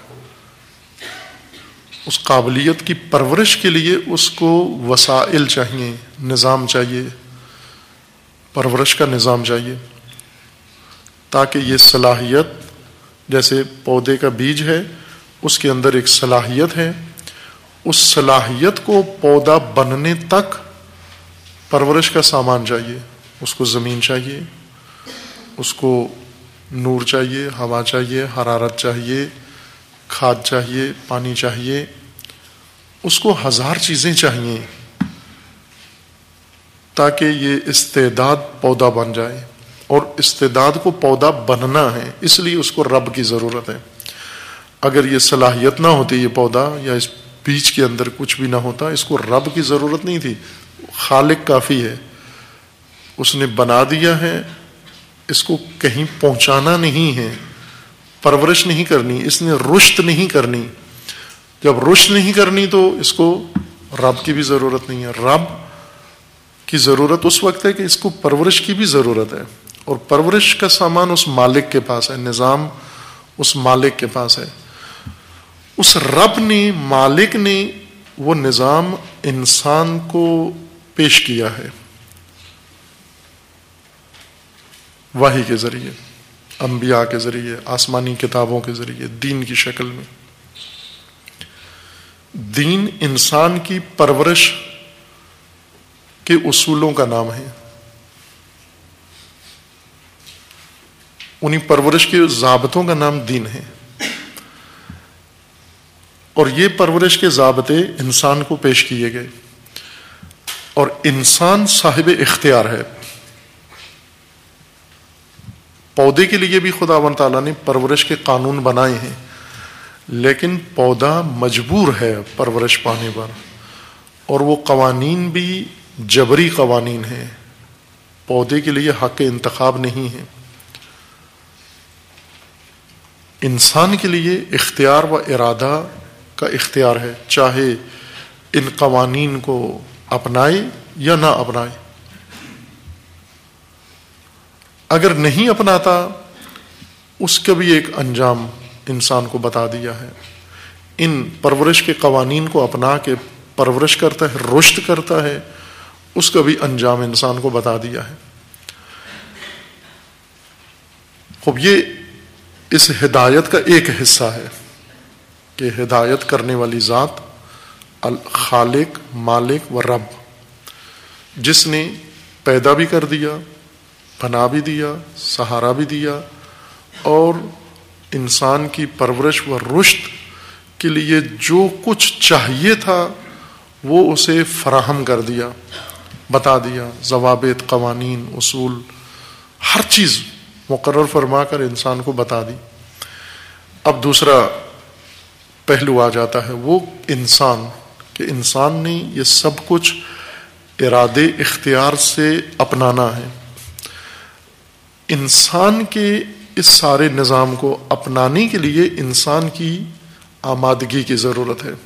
اس قابلیت کی پرورش کے لیے اس کو وسائل چاہیے، نظام چاہیے، پرورش کا نظام چاہیے، تاکہ یہ صلاحیت، جیسے پودے کا بیج ہے، اس کے اندر ایک صلاحیت ہے، اس صلاحیت کو پودا بننے تک پرورش کا سامان چاہیے. اس کو زمین چاہیے، اس کو نور چاہیے، ہوا چاہیے، حرارت چاہیے، کھاد چاہیے، پانی چاہیے. اس کو ہزار چیزیں چاہیے تاکہ یہ استعداد پودا بن جائے. اور استعداد کو پودا بننا ہے، اس لیے اس کو رب کی ضرورت ہے. اگر یہ صلاحیت نہ ہوتی، یہ پودا یا اس بیج کے اندر کچھ بھی نہ ہوتا، اس کو رب کی ضرورت نہیں تھی. خالق کافی ہے، اس نے بنا دیا ہے، اس کو کہیں پہنچانا نہیں ہے، پرورش نہیں کرنی، اس نے رشد نہیں کرنی. جب رشد نہیں کرنی تو اس کو رب کی بھی ضرورت نہیں ہے. رب کی ضرورت اس وقت ہے کہ اس کو پرورش کی بھی ضرورت ہے، اور پرورش کا سامان اس مالک کے پاس ہے، نظام اس مالک کے پاس ہے. اس رب نے، مالک نے وہ نظام انسان کو پیش کیا ہے وحی کے ذریعے، انبیاء کے ذریعے، آسمانی کتابوں کے ذریعے، دین کی شکل میں۔ دین انسان کی پرورش کے اصولوں کا نام ہے، انہی پرورش کے ضابطوں کا نام دین ہے، اور یہ پرورش کے ضابطے انسان کو پیش کیے گئے، اور انسان صاحب اختیار ہے۔ پودے کے لیے بھی خداوند تعالیٰ نے پرورش کے قانون بنائے ہیں، لیکن پودا مجبور ہے پرورش پانے پر، اور وہ قوانین بھی جبری قوانین ہیں، پودے کے لیے حق انتخاب نہیں ہے۔ انسان کے لیے اختیار و ارادہ کا اختیار ہے، چاہے ان قوانین کو اپنائے یا نہ اپنائے۔ اگر نہیں اپناتا، اس کا بھی ایک انجام انسان کو بتا دیا ہے۔ ان پرورش کے قوانین کو اپنا کے پرورش کرتا ہے، رشد کرتا ہے، اس کا بھی انجام انسان کو بتا دیا ہے۔ خب یہ اس ہدایت کا ایک حصہ ہے کہ ہدایت کرنے والی ذات الخالق، مالک و رب، جس نے پیدا بھی کر دیا، بنا بھی دیا، سہارا بھی دیا، اور انسان کی پرورش و رشد کے لیے جو کچھ چاہیے تھا وہ اسے فراہم کر دیا، بتا دیا، ضوابط، قوانین، اصول، ہر چیز مقرر فرما کر انسان کو بتا دی۔ اب دوسرا پہلو آ جاتا ہے، وہ انسان، کہ انسان نے یہ سب کچھ ارادے اختیار سے اپنانا ہے۔ انسان کے اس سارے نظام کو اپنانے کے لیے انسان کی آمادگی کی ضرورت ہے۔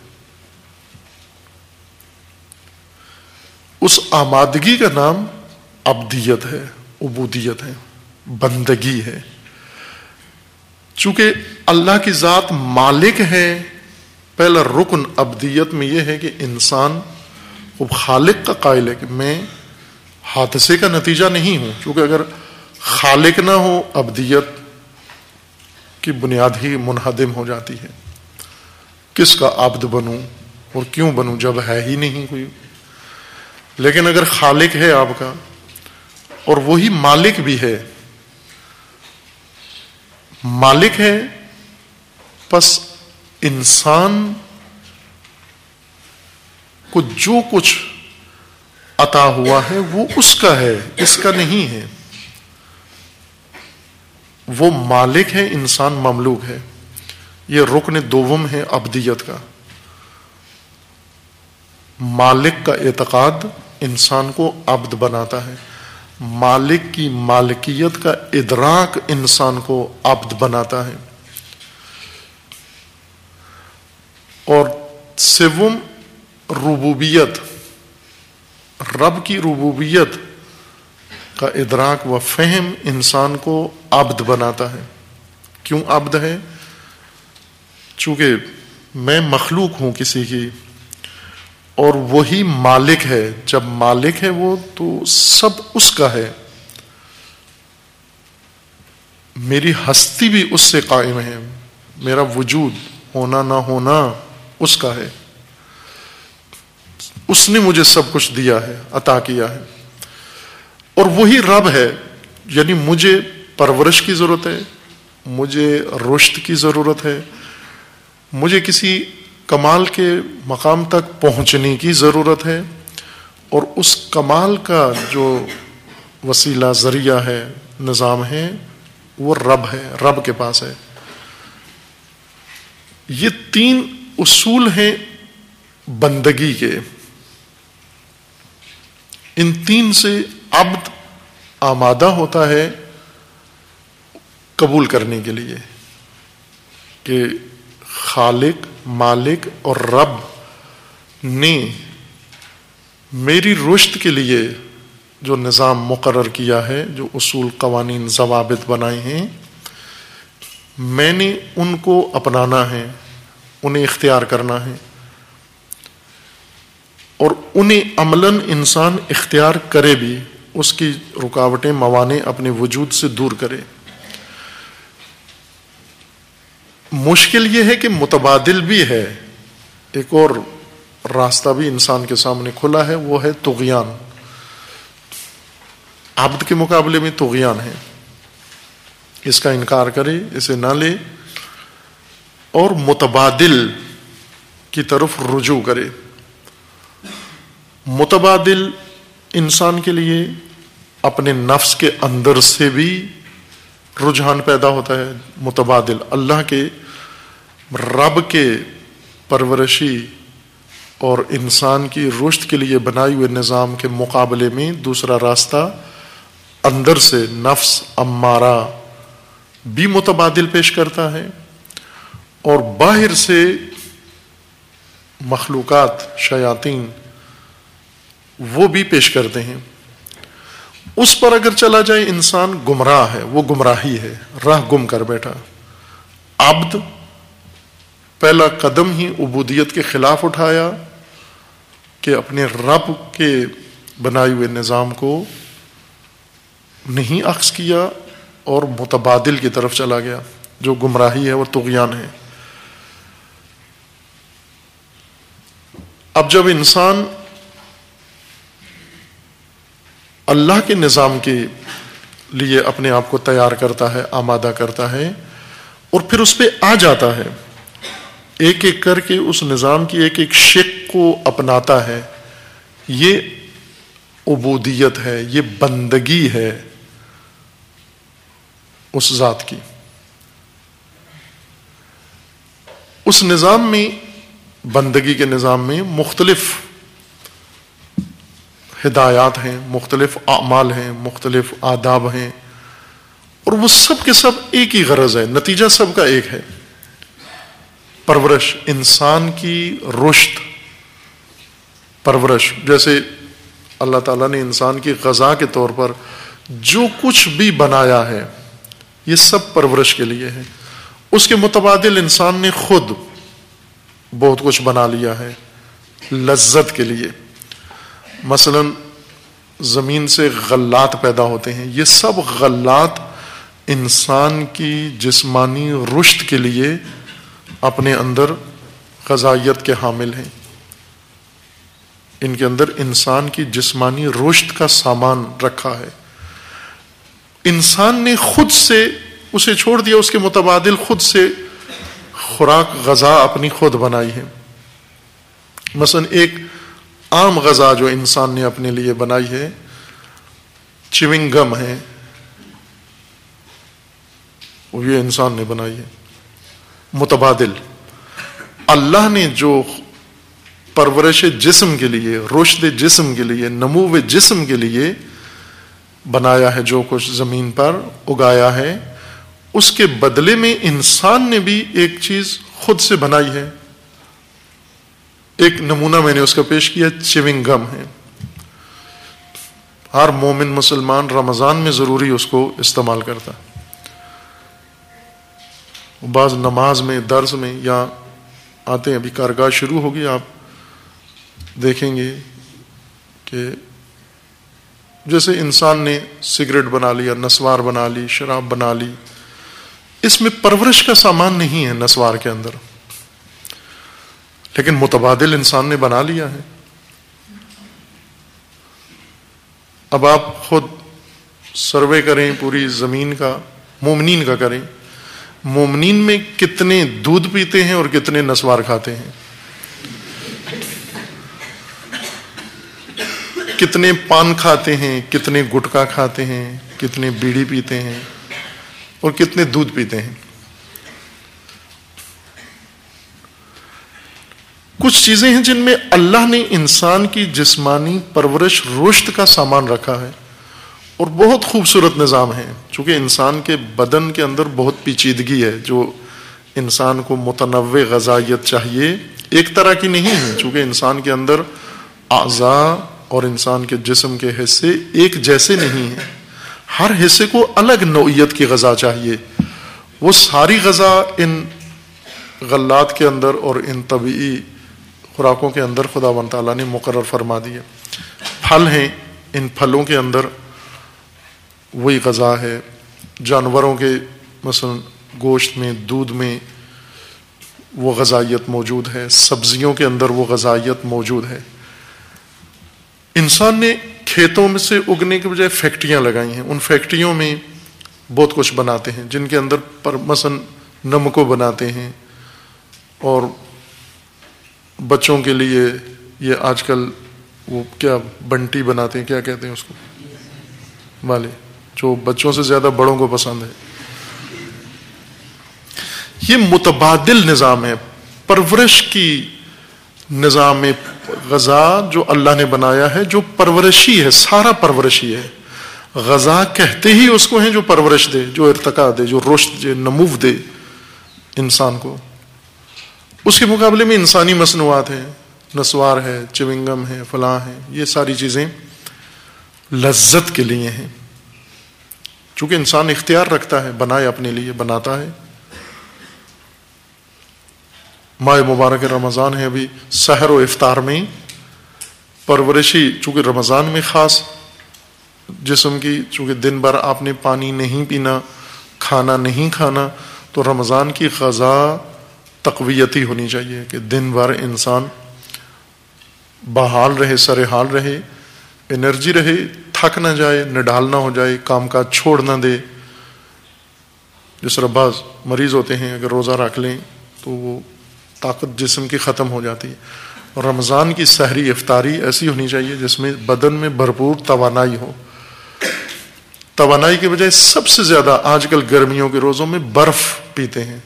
اس آمادگی کا نام عبدیت ہے، عبودیت ہے، بندگی ہے۔ چونکہ اللہ کی ذات مالک ہے، پہلا رکن عبدیت میں یہ ہے کہ انسان خالق کا قائل ہے کہ میں حادثے کا نتیجہ نہیں ہوں، کیونکہ اگر خالق نہ ہو عبدیت کی بنیاد ہی منہدم ہو جاتی ہے۔ کس کا عبد بنوں اور کیوں بنوں جب ہے ہی نہیں کوئی؟ لیکن اگر خالق ہے آپ کا اور وہی مالک بھی ہے، مالک ہے، پس انسان کو جو کچھ عطا ہوا ہے وہ اس کا ہے، اس کا نہیں ہے۔ وہ مالک ہے، انسان مملوک ہے۔ یہ رکن دوم ہے عبدیت کا۔ مالک کا اعتقاد انسان کو عبد بناتا ہے، مالک کی مالکیت کا ادراک انسان کو عبد بناتا ہے۔ اور سوم ربوبیت، رب کی ربوبیت کا ادراک و فہم انسان کو عبد بناتا ہے۔ کیوں عبد ہے؟ چونکہ میں مخلوق ہوں کسی کی، اور وہی مالک ہے۔ جب مالک ہے وہ تو سب اس کا ہے، میری ہستی بھی اس سے قائم ہے، میرا وجود، ہونا نہ ہونا اس کا ہے۔ اس نے مجھے سب کچھ دیا ہے، عطا کیا ہے، اور وہی رب ہے۔ یعنی مجھے پرورش کی ضرورت ہے، مجھے رشد کی ضرورت ہے، مجھے کسی کمال کے مقام تک پہنچنے کی ضرورت ہے، اور اس کمال کا جو وسیلہ، ذریعہ ہے، نظام ہے، وہ رب ہے، رب کے پاس ہے۔ یہ تین اصول ہیں بندگی کے۔ ان تین سے عبد آمادہ ہوتا ہے قبول کرنے کے لیے کہ خالق، مالک اور رب نے میری رشد کے لیے جو نظام مقرر کیا ہے، جو اصول، قوانین، ضوابط بنائے ہیں، میں نے ان کو اپنانا ہے، انہیں اختیار کرنا ہے۔ اور انہیں عملاً انسان اختیار کرے بھی، اس کی رکاوٹیں موانع اپنے وجود سے دور کرے۔ مشکل یہ ہے کہ متبادل بھی ہے، ایک اور راستہ بھی انسان کے سامنے کھلا ہے، وہ ہے طغیان۔ عبد کے مقابلے میں طغیان ہے، اس کا انکار کرے، اسے نہ لے اور متبادل کی طرف رجوع کرے۔ متبادل انسان کے لیے اپنے نفس کے اندر سے بھی رجحان پیدا ہوتا ہے۔ متبادل اللہ کے، رب کے پرورشی اور انسان کی رشد کے لیے بنائے ہوئے نظام کے مقابلے میں دوسرا راستہ اندر سے نفس امارہ بھی متبادل پیش کرتا ہے، اور باہر سے مخلوقات شیاطین وہ بھی پیش کرتے ہیں۔ اس پر اگر چلا جائے انسان گمراہ ہے، وہ گمراہی ہے، راہ گم کر بیٹھا۔ عبد پہلا قدم ہی عبودیت کے خلاف اٹھایا کہ اپنے رب کے بنائے ہوئے نظام کو نہیں اخذ کیا اور متبادل کی طرف چلا گیا، جو گمراہی ہے اور طغیان ہے۔ اب جب انسان اللہ کے نظام کے لیے اپنے آپ کو تیار کرتا ہے، آمادہ کرتا ہے، اور پھر اس پہ آ جاتا ہے، ایک ایک کر کے اس نظام کی ایک ایک شق کو اپناتا ہے، یہ عبودیت ہے، یہ بندگی ہے اس ذات کی۔ اس نظام میں، بندگی کے نظام میں مختلف ہدایات ہیں، مختلف اعمال ہیں، مختلف آداب ہیں، اور وہ سب کے سب ایک ہی غرض ہے، نتیجہ سب کا ایک ہے، پرورش، انسان کی رشد، پرورش۔ جیسے اللہ تعالیٰ نے انسان کی غذا کے طور پر جو کچھ بھی بنایا ہے، یہ سب پرورش کے لیے ہے۔ اس کے متبادل انسان نے خود بہت کچھ بنا لیا ہے لذت کے لیے۔ مثلا زمین سے غلات پیدا ہوتے ہیں، یہ سب غلات انسان کی جسمانی رشد کے لیے اپنے اندر غذائیت کے حامل ہیں۔ ان کے اندر انسان کی جسمانی رشد کا سامان رکھا ہے۔ انسان نے خود سے اسے چھوڑ دیا، اس کے متبادل خود سے خوراک غذا اپنی خود بنائی ہے۔ مثلا ایک عام غذا جو انسان نے اپنے لیے بنائی ہے، چیونگ گم ہے، وہ یہ انسان نے بنائی ہے۔ متبادل اللہ نے جو پرورش جسم کے لیے، رشد جسم کے لیے، نمو جسم کے لیے بنایا ہے، جو کچھ زمین پر اگایا ہے، اس کے بدلے میں انسان نے بھی ایک چیز خود سے بنائی ہے۔ ایک نمونہ میں نے اس کا پیش کیا، چیونگ گم ہے۔ ہر مومن مسلمان رمضان میں ضروری اس کو استعمال کرتا ہے۔ بعض نماز میں، درس میں یا آتے ہیں، ابھی کارگاہ شروع ہوگی، آپ دیکھیں گے کہ جیسے انسان نے سگریٹ بنا لیا، نسوار بنا لی، شراب بنا لی، اس میں پرورش کا سامان نہیں ہے نسوار کے اندر، لیکن متبادل انسان نے بنا لیا ہے۔ اب آپ خود سروے کریں پوری زمین کا، مومنین کا کریں، مومنین میں کتنے دودھ پیتے ہیں اور کتنے نسوار کھاتے ہیں، کتنے پان کھاتے ہیں، کتنے گٹکا کھاتے ہیں، کتنے بیڑی پیتے ہیں اور کتنے دودھ پیتے ہیں۔ کچھ چیزیں ہیں جن میں اللہ نے انسان کی جسمانی پرورش، رشد کا سامان رکھا ہے، اور بہت خوبصورت نظام ہے۔ چونکہ انسان کے بدن کے اندر بہت پیچیدگی ہے، جو انسان کو متنوع غذائیت چاہیے، ایک طرح کی نہیں ہے۔ چونکہ انسان کے اندر اعضاء اور انسان کے جسم کے حصے ایک جیسے نہیں ہیں، ہر حصے کو الگ نوعیت کی غذا چاہیے۔ وہ ساری غذا ان غلات کے اندر اور ان طبعی خوراکوں کے اندر خداوند تعالیٰ نے مقرر فرما دیا. پھل ہیں، ان پھلوں کے اندر وہی غذا ہے. جانوروں کے مثلا گوشت میں، دودھ میں وہ غذائیت موجود ہے. سبزیوں کے اندر وہ غذائیت موجود ہے. انسان نے کھیتوں میں سے اگنے کے بجائے فیکٹریاں لگائی ہیں. ان فیکٹریوں میں بہت کچھ بناتے ہیں، جن کے اندر مثلا نمکو بناتے ہیں، اور بچوں کے لیے یہ آج کل وہ کیا بنٹی بناتے ہیں، کیا کہتے ہیں اس کو والے، جو بچوں سے زیادہ بڑوں کو پسند ہے. یہ متبادل نظام ہے. پرورش کی نظام غذا جو اللہ نے بنایا ہے، جو پرورشی ہے، سارا پرورشی ہے. غذا کہتے ہی اس کو ہیں جو پرورش دے، جو ارتقا دے، جو رشد دے، نمو دے انسان کو. اس کے مقابلے میں انسانی مصنوعات ہیں، نسوار ہے، چونگم ہے، فلاں ہے. یہ ساری چیزیں لذت کے لیے ہیں. چونکہ انسان اختیار رکھتا ہے، بنائے اپنے لیے، بناتا ہے. ماہ مبارک رمضان ہے، ابھی سحر و افطار میں پرورشی، چونکہ رمضان میں خاص جسم کی، چونکہ دن بھر آپ نے پانی نہیں پینا، کھانا نہیں کھانا، تو رمضان کی غذا تقویتی ہونی چاہیے کہ دن بھر انسان بحال رہے، سرحال رہے، انرجی رہے، تھک نہ جائے، نڈال نہ ہو جائے، کام کاج چھوڑ نہ دے. جس طرح بعض مریض ہوتے ہیں اگر روزہ رکھ لیں تو وہ طاقت جسم کی ختم ہو جاتی ہے. اور رمضان کی سحری افطاری ایسی ہونی چاہیے جس میں بدن میں بھرپور توانائی ہو. توانائی کے بجائے سب سے زیادہ آج کل گرمیوں کے روزوں میں برف پیتے ہیں،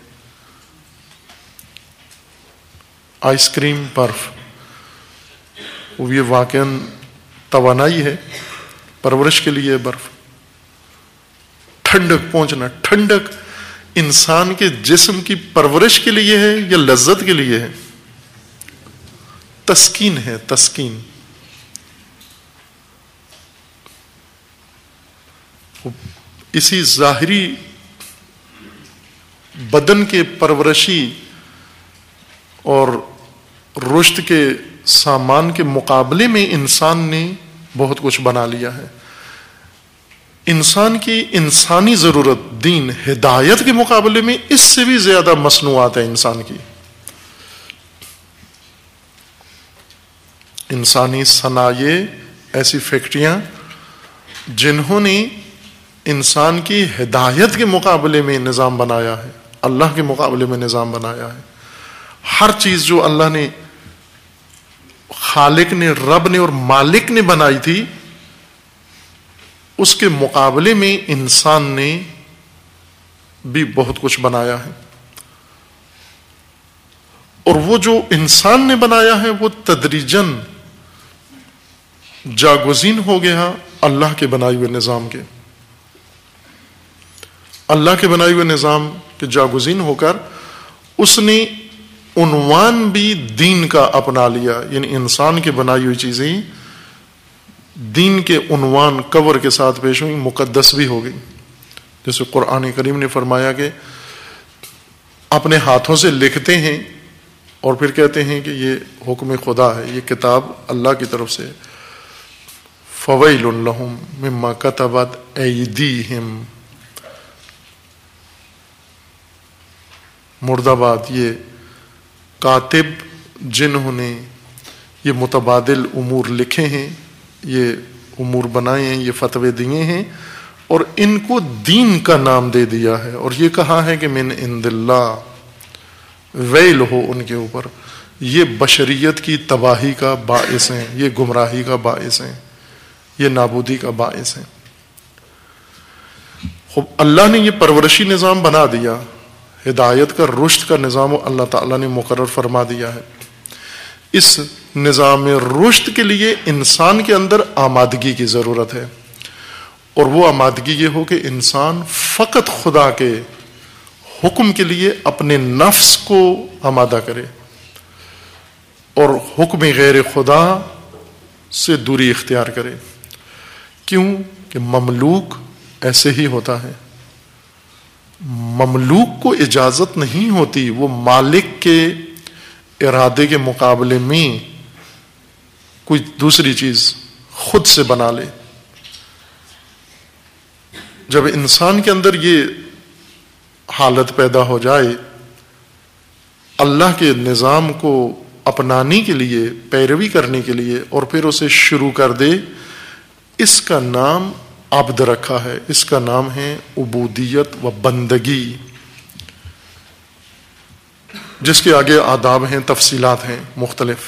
آئس کریم، برف. یہ واقعاً توانائی ہے، پرورش کے لیے برف. ٹھنڈک پہنچنا، ٹھنڈک انسان کے جسم کی پرورش کے لیے ہے یا لذت کے لیے ہے؟ تسکین ہے، تسکین. اسی ظاہری بدن کے پرورشی اور رشد کے سامان کے مقابلے میں انسان نے بہت کچھ بنا لیا ہے. انسان کی انسانی ضرورت، دین، ہدایت کے مقابلے میں اس سے بھی زیادہ مصنوعات ہیں انسان کی. انسانی صنایع، ایسی فیکٹریاں جنہوں نے انسان کی ہدایت کے مقابلے میں نظام بنایا ہے، اللہ کے مقابلے میں نظام بنایا ہے. ہر چیز جو اللہ نے، خالق نے، رب نے اور مالک نے بنائی تھی، اس کے مقابلے میں انسان نے بھی بہت کچھ بنایا ہے. اور وہ جو انسان نے بنایا ہے وہ تدریجاً جاگزین ہو گیا اللہ کے بنائے ہوئے نظام کے. اللہ کے بنائے ہوئے نظام کے جاگزین ہو کر اس نے عنوان بھی دین کا اپنا لیا. یعنی انسان کے بنائی ہوئی چیزیں دین کے عنوان کور کے ساتھ پیش ہوئی، مقدس بھی ہو گئی. جیسے قرآن کریم نے فرمایا کہ اپنے ہاتھوں سے لکھتے ہیں اور پھر کہتے ہیں کہ یہ حکم خدا ہے، یہ کتاب اللہ کی طرف سے. فویل لہم مما کتبت ایدیہم، مرداباد یہ کاتب جنہوں نے یہ متبادل امور لکھے ہیں، یہ امور بنائے ہیں، یہ فتوے دیے ہیں، اور ان کو دین کا نام دے دیا ہے. اور یہ کہا ہے کہ من عند اللہ، ویل ہو ان کے اوپر. یہ بشریت کی تباہی کا باعث ہیں، یہ گمراہی کا باعث ہیں، یہ نابودی کا باعث ہیں. اللہ نے یہ پرورشی نظام بنا دیا، ہدایت کا، رشد کا نظام اللہ تعالیٰ نے مقرر فرما دیا ہے. اس نظام رشد کے لیے انسان کے اندر آمادگی کی ضرورت ہے، اور وہ آمادگی یہ ہو کہ انسان فقط خدا کے حکم کے لیے اپنے نفس کو آمادہ کرے اور حکم غیر خدا سے دوری اختیار کرے. کیوں کہ مملوک ایسے ہی ہوتا ہے. مملوک کو اجازت نہیں ہوتی وہ مالک کے ارادے کے مقابلے میں کوئی دوسری چیز خود سے بنا لے. جب انسان کے اندر یہ حالت پیدا ہو جائے اللہ کے نظام کو اپنانے کے لیے، پیروی کرنے کے لیے، اور پھر اسے شروع کر دے، اس کا نام عبد رکھا ہے، اس کا نام ہے عبودیت و بندگی، جس کے آگے آداب ہیں، تفصیلات ہیں مختلف.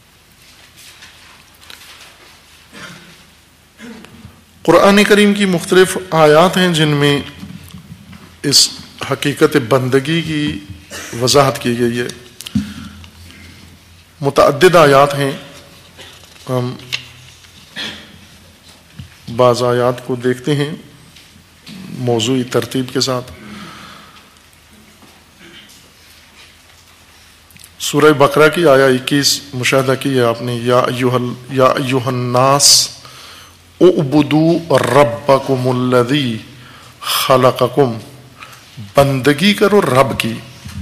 قرآن کریم کی مختلف آیات ہیں جن میں اس حقیقت بندگی کی وضاحت کی گئی ہے. متعدد آیات ہیں، ہم بعض آیات کو دیکھتے ہیں موضوعی ترتیب کے ساتھ. سورہ بقرہ کی آیا 21 مشاہدہ کی ہے آپ نے. یا ایھا الناس اعبدوا ربکم الذی خلقکم، بندگی کرو رب کی.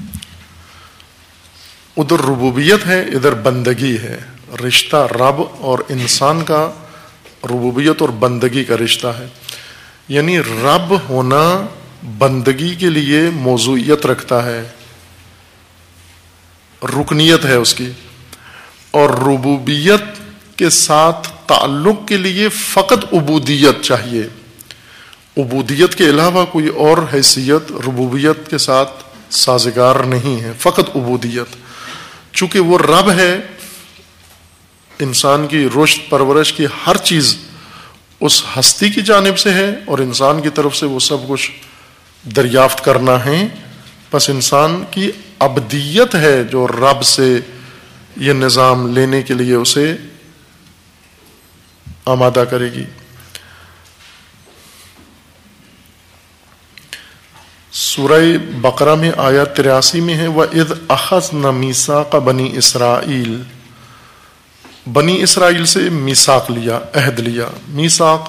ادھر ربوبیت ہے، ادھر بندگی ہے. رشتہ رب اور انسان کا ربوبیت اور بندگی کا رشتہ ہے. یعنی رب ہونا بندگی کے لیے موضوعیت رکھتا ہے، رکنیت ہے اس کی، اور ربوبیت کے ساتھ تعلق کے لیے فقط عبودیت چاہیے. عبودیت کے علاوہ کوئی اور حیثیت ربوبیت کے ساتھ سازگار نہیں ہے، فقط عبودیت. چونکہ وہ رب ہے، انسان کی رشد پرورش کی ہر چیز اس ہستی کی جانب سے ہے اور انسان کی طرف سے وہ سب کچھ دریافت کرنا ہے. پس انسان کی عبدیت ہے جو رب سے یہ نظام لینے کے لیے اسے آمادہ کرے گی. سورہ بقرہ میں آیت 83 میں ہے وَإِذْ أَخَذْنَا مِيثَاقَ بَنِي إِسْرَائِيلَ، بنی اسرائیل سے میثاق لیا، عہد لیا. میثاق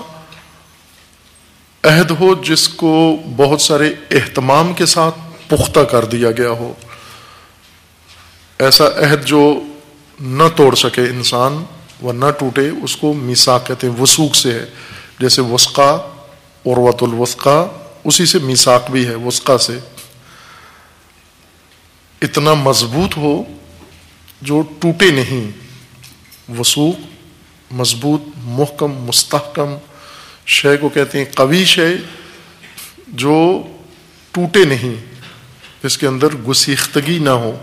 عہد ہو جس کو بہت سارے اہتمام کے ساتھ پختہ کر دیا گیا ہو، ایسا عہد جو نہ توڑ سکے انسان و نہ ٹوٹے، اس کو میثاق کہتے ہیں. وثوق سے ہے، جیسے وثقہ، عروۃ الوثقہ، اسی سے میثاق بھی ہے، وثقہ سے. اتنا مضبوط ہو جو ٹوٹے نہیں. وثوق مضبوط، محکم، مستحکم شے کو کہتے ہیں. قوی شے جو ٹوٹے نہیں، جس کے اندر گسیختگی نہ ہو.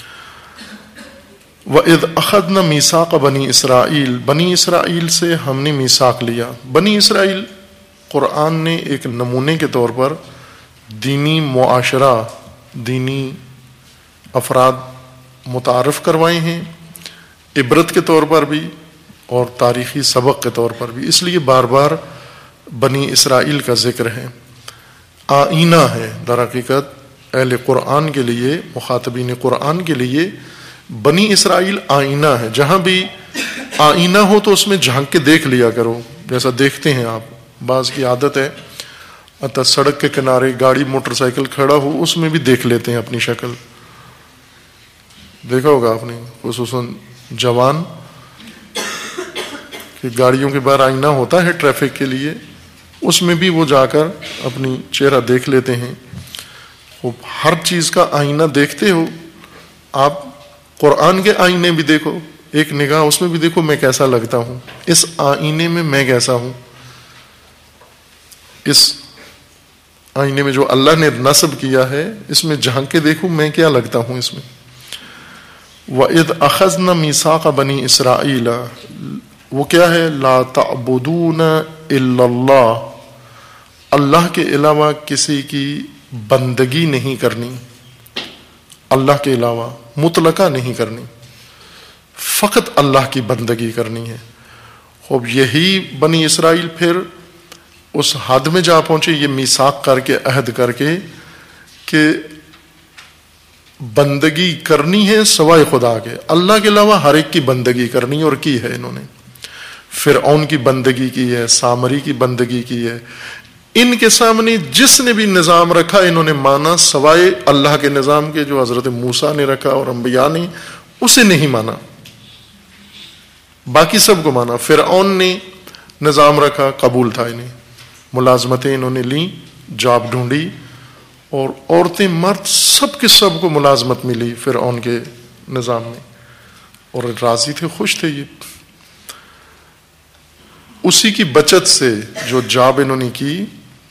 وَإِذْ أَخَذْنَا مِيثَاقَ بَنِي إِسْرَائِيلَ، بنی اسرائیل سے ہم نے میثاق لیا. بنی اسرائیل قرآن نے ایک نمونے کے طور پر دینی معاشرہ، دینی افراد متعارف کروائے ہیں، عبرت کے طور پر بھی اور تاریخی سبق کے طور پر بھی. اس لیے بار بار بنی اسرائیل کا ذکر ہے. آئینہ ہے در حقیقت اہل قرآن کے لیے، مخاطبین قرآن کے لیے بنی اسرائیل آئینہ ہے. جہاں بھی آئینہ ہو تو اس میں جھانک کے دیکھ لیا کرو، جیسا دیکھتے ہیں آپ. بعض کی عادت ہے سڑک کے کنارے گاڑی موٹر سائیکل کھڑا ہو اس میں بھی دیکھ لیتے ہیں اپنی شکل. دیکھا ہوگا آپ نے، خصوصاً جوان کہ گاڑیوں کے باہر آئینہ ہوتا ہے ٹریفک کے لیے، اس میں بھی وہ جا کر اپنی چہرہ دیکھ لیتے ہیں. ہر چیز کا آئینہ دیکھتے ہو آپ. قرآن کے آئینے بھی دیکھو، ایک نگاہ اس میں بھی دیکھو میں کیسا لگتا ہوں، اس آئینے میں میں کیسا ہوں. اس آئینے میں جو اللہ نے نصب کیا ہے اس میں جھانک کے دیکھوں میں کیا لگتا ہوں اس میں. وَإِذْ أَخَذْنَا مِيثَاقَ بَنِي إِسْرَائِيلَ، وہ کیا ہے؟ لَا تَعْبُدُونَ إِلَّا اللَّهَ، اللہ کے علاوہ کسی کی بندگی نہیں کرنی، اللہ کے علاوہ مطلقہ نہیں کرنی، فقط اللہ کی بندگی کرنی ہے. اب یہی بنی اسرائیل پھر اس حد میں جا پہنچے، یہ میثاق کر کے، عہد کر کے کہ بندگی کرنی ہے سوائے خدا کے، اللہ کے علاوہ ہر ایک کی بندگی کرنی، اور کی ہے انہوں نے. فرعون کی بندگی کی ہے، سامری کی بندگی کی ہے. ان کے سامنے جس نے بھی نظام رکھا انہوں نے مانا سوائے اللہ کے نظام کے جو حضرت موسیٰ نے رکھا اور انبیاء نے، اسے نہیں مانا، باقی سب کو مانا۔ فرعون نے نظام رکھا، قبول تھا انہیں، ملازمتیں انہوں نے لیں، جاب ڈھونڈی، اور عورتیں مرد سب کے سب کو ملازمت ملی فرعون کے نظام میں، اور راضی تھے، خوش تھے۔ یہ اسی کی بچت سے جو جاب انہوں نے کی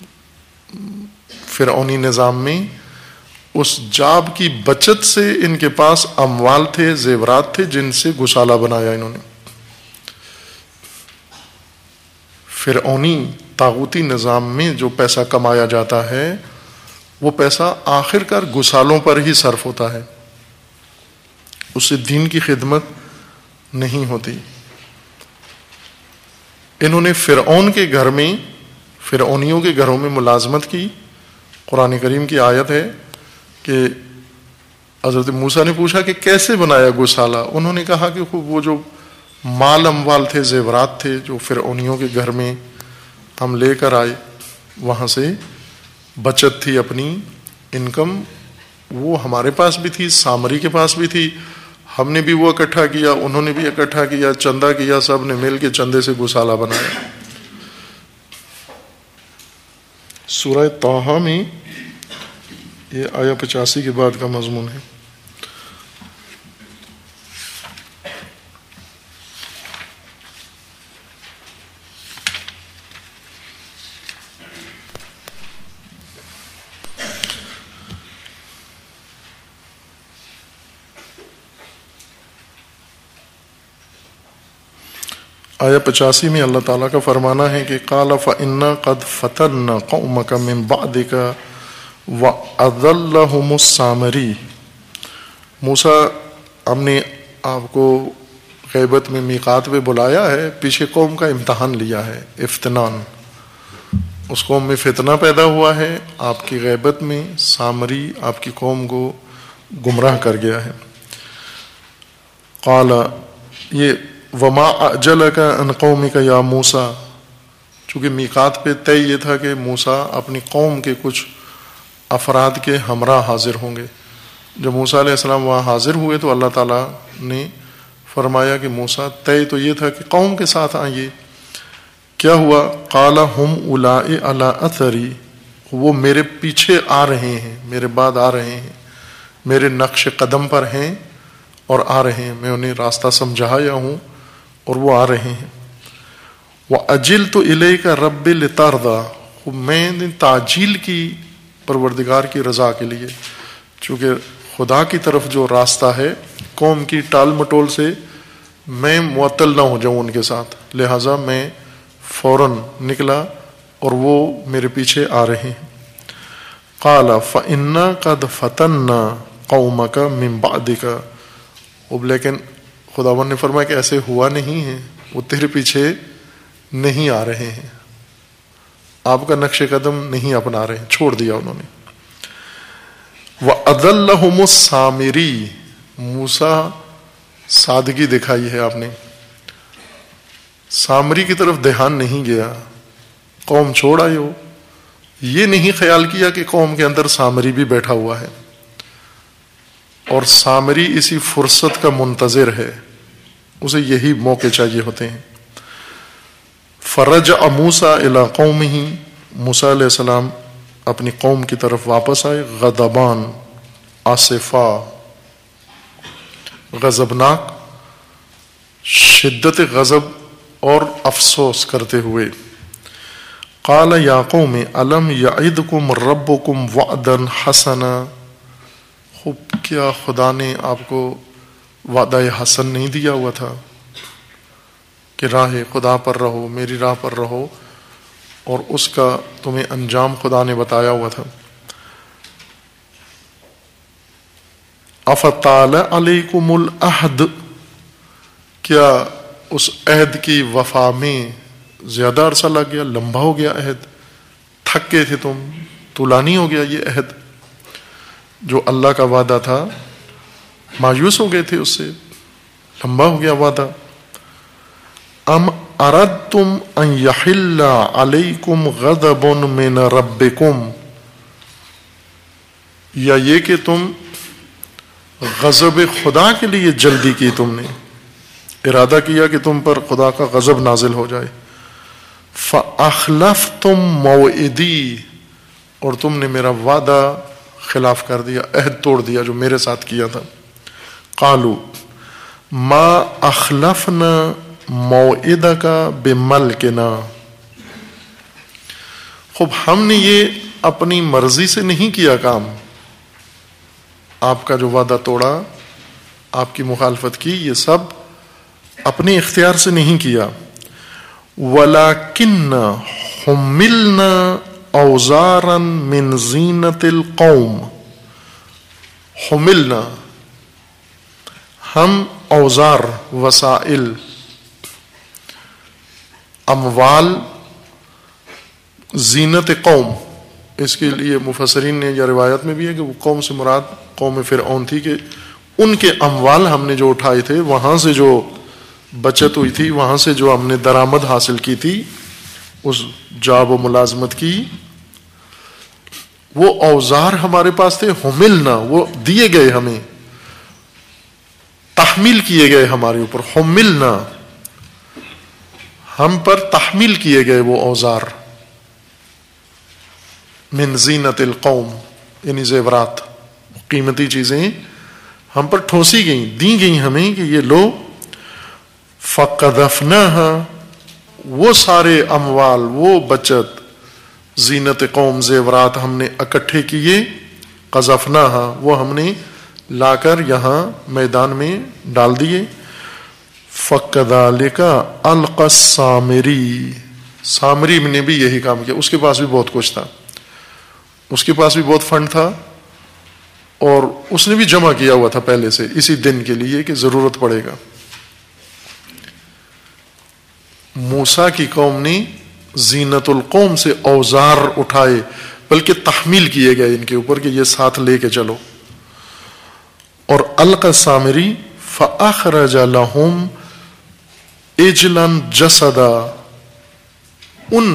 فرعونی نظام میں، اس جاب کی بچت سے ان کے پاس اموال تھے، زیورات تھے، جن سے گسالہ بنایا انہوں نے۔ فرعونی طاغوتی نظام میں جو پیسہ کمایا جاتا ہے وہ پیسہ آخر کار گسالوں پر ہی صرف ہوتا ہے، اس سے دین کی خدمت نہیں ہوتی۔ انہوں نے فرعون کے گھر میں، فرعونیوں کے گھروں میں ملازمت کی۔ قرآن کریم کی آیت ہے کہ حضرت موسیٰ نے پوچھا کہ کیسے بنایا گسالہ؟ انہوں نے کہا کہ وہ جو مال اموال تھے، زیورات تھے، جو فرعونیوں کے گھر میں ہم لے کر آئے، وہاں سے بچت تھی، اپنی انکم وہ ہمارے پاس بھی تھی، سامری کے پاس بھی تھی، ہم نے بھی وہ اکٹھا کیا، انہوں نے بھی اکٹھا کیا، چندہ کیا، سب نے مل کے چندے سے گسالہ بنایا۔ سورہ طٰہٰ میں یہ آیا 85 کے بعد کا مضمون ہے۔ آیا 85 میں اللہ تعالیٰ کا فرمانا ہے کہ قَالَ فَإِنَّا قَدْ فَتَنَّا قَوْمَكَ مِن بَعْدِكَ وَأَضَلَّهُمُ السَّامِرِيُّ۔ موسیٰ، ہم نے آپ کو غیبت میں میقات پہ بلایا ہے، پیچھے قوم کا امتحان لیا ہے، افتنان، اس قوم میں فتنہ پیدا ہوا ہے، آپ کی غیبت میں سامری آپ کی قوم کو گمراہ کر گیا ہے۔ قال، یہ وما اجلک عن قومک یا موسیٰ، چونکہ میقات پہ طے یہ تھا کہ موسیٰ اپنی قوم کے کچھ افراد کے ہمراہ حاضر ہوں گے۔ جب موسیٰ علیہ السلام وہاں حاضر ہوئے تو اللہ تعالیٰ نے فرمایا کہ موسیٰ، طے تو یہ تھا کہ قوم کے ساتھ آئیے۔ کیا ہوا؟ قال ہم اولائی علی اثری، وہ میرے پیچھے آ رہے ہیں، میرے بعد آ رہے ہیں، میرے نقش قدم پر ہیں اور آ رہے ہیں، میں انہیں راستہ سمجھایا ہوں اور وہ آ رہے ہیں۔ وَأَجِلْتُ إِلَيْكَ رَبِّ لِتَرْضَىٰ، میں نے تعجیل کی پروردگار کی رضا کے لیے، چونکہ خدا کی طرف جو راستہ ہے قوم کی ٹال مٹول سے میں معطل نہ ہو جاؤں ان کے ساتھ، لہٰذا میں فوراً نکلا اور وہ میرے پیچھے آ رہے ہیں۔ قال فإنا قد فتنا قومک من بعدک، اب لیکن خداوند نے فرمایا کہ ایسے ہوا نہیں ہے، وہ تیرے پیچھے نہیں آ رہے ہیں، آپ کا نقش قدم نہیں اپنا رہے ہیں، چھوڑ دیا انہوں نے۔ وَأَضَلَّهُمُ السَّامِرِيُّ، موسیٰ سادگی دکھائی ہے آپ نے، سامری کی طرف دھیان نہیں گیا، قوم چھوڑ آئے ہو، یہ نہیں خیال کیا کہ قوم کے اندر سامری بھی بیٹھا ہوا ہے اور سامری اسی فرصت کا منتظر ہے، اسے یہی موقع چاہیے ہوتے ہیں۔ فرجع موسیٰ الی قومہ، موسیٰ علیہ السلام اپنی قوم کی طرف واپس آئے، غضبان، آصفا، غضبناک، شدت غضب اور افسوس کرتے ہوئے۔ قال یا قوم الم یعدکم ربکم وعدا حسنا، خوب کیا خدا نے آپ کو وعدہ حسن نہیں دیا ہوا تھا کہ راہ خدا پر رہو، میری راہ پر رہو، اور اس کا تمہیں انجام خدا نے بتایا ہوا تھا۔ افطال علیکم العہد، کیا اس عہد کی وفا میں زیادہ عرصہ لگ گیا، لمبا ہو گیا عہد، تھک گئے تھے تم، طولانی ہو گیا یہ عہد جو اللہ کا وعدہ تھا، مایوس ہو گئے تھے اس سے، لمبا ہو گیا وعدہ۔ ام اردتم ان یحل علیکم غضب من ربکم، یا یہ کہ تم غضب خدا کے لیے جلدی کی تم نے، ارادہ کیا کہ تم پر خدا کا غضب نازل ہو جائے. فَأَخْلَفْتُمْ مَوْعِدِي، اور تم نے میرا وعدہ خلاف کر دیا، عہد توڑ دیا جو میرے ساتھ کیا تھا. قالوا ما اخلفنا موعدک بملکنا، خوب ہم نے یہ اپنی مرضی سے نہیں کیا کام، آپ کا جو وعدہ توڑا، آپ کی مخالفت کی، یہ سب اپنے اختیار سے نہیں کیا. وَلَكِنَّ حُمِّلْنَا أَوْزَارًا مِّن زِینَةِ الْقَوْمِ، حُمِّلْنَا ہم اوزار، وسائل، اموال، زینت قوم، اس کے لیے مفسرین نے یا روایت میں بھی ہے کہ وہ قوم سے مراد قوم فرعون تھی، کہ ان کے اموال ہم نے جو اٹھائے تھے، وہاں سے جو بچت ہوئی تھی، وہاں سے جو ہم نے درآمد حاصل کی تھی، اس جاب و ملازمت کی، وہ اوزار ہمارے پاس تھے. حملنا، وہ دیے گئے ہمیں، تحمیل کیے گئے ہمارے اوپر. حملنا، ہم پر تحمیل کیے گئے وہ اوزار. من زینت القوم، یعنی زیورات، قیمتی چیزیں ہم پر ٹھوسی گئیں، دی گئیں ہمیں کہ یہ لو. فَقَذَفْنَاهَا، وہ سارے اموال، وہ بچت، زینت قوم، زیورات ہم نے اکٹھے کیے. قذفناها، وہ ہم نے لا کر یہاں میدان میں ڈال دیے. فَكَذَلِكَ أَلْقَى السَّامِرِي، سامری نے بھی یہی کام کیا. اس کے پاس بھی بہت کچھ تھا، اس کے پاس بھی بہت فنڈ تھا، اور اس نے بھی جمع کیا ہوا تھا پہلے سے اسی دن کے لیے کہ ضرورت پڑے گا. موسیٰ کی قوم نے زینت القوم سے اوزار اٹھائے، بلکہ تحمیل کیے گئے ان کے اوپر کہ یہ ساتھ لے کے چلو. اور القى السامری فاخرج لهم عجلا جسدا، ان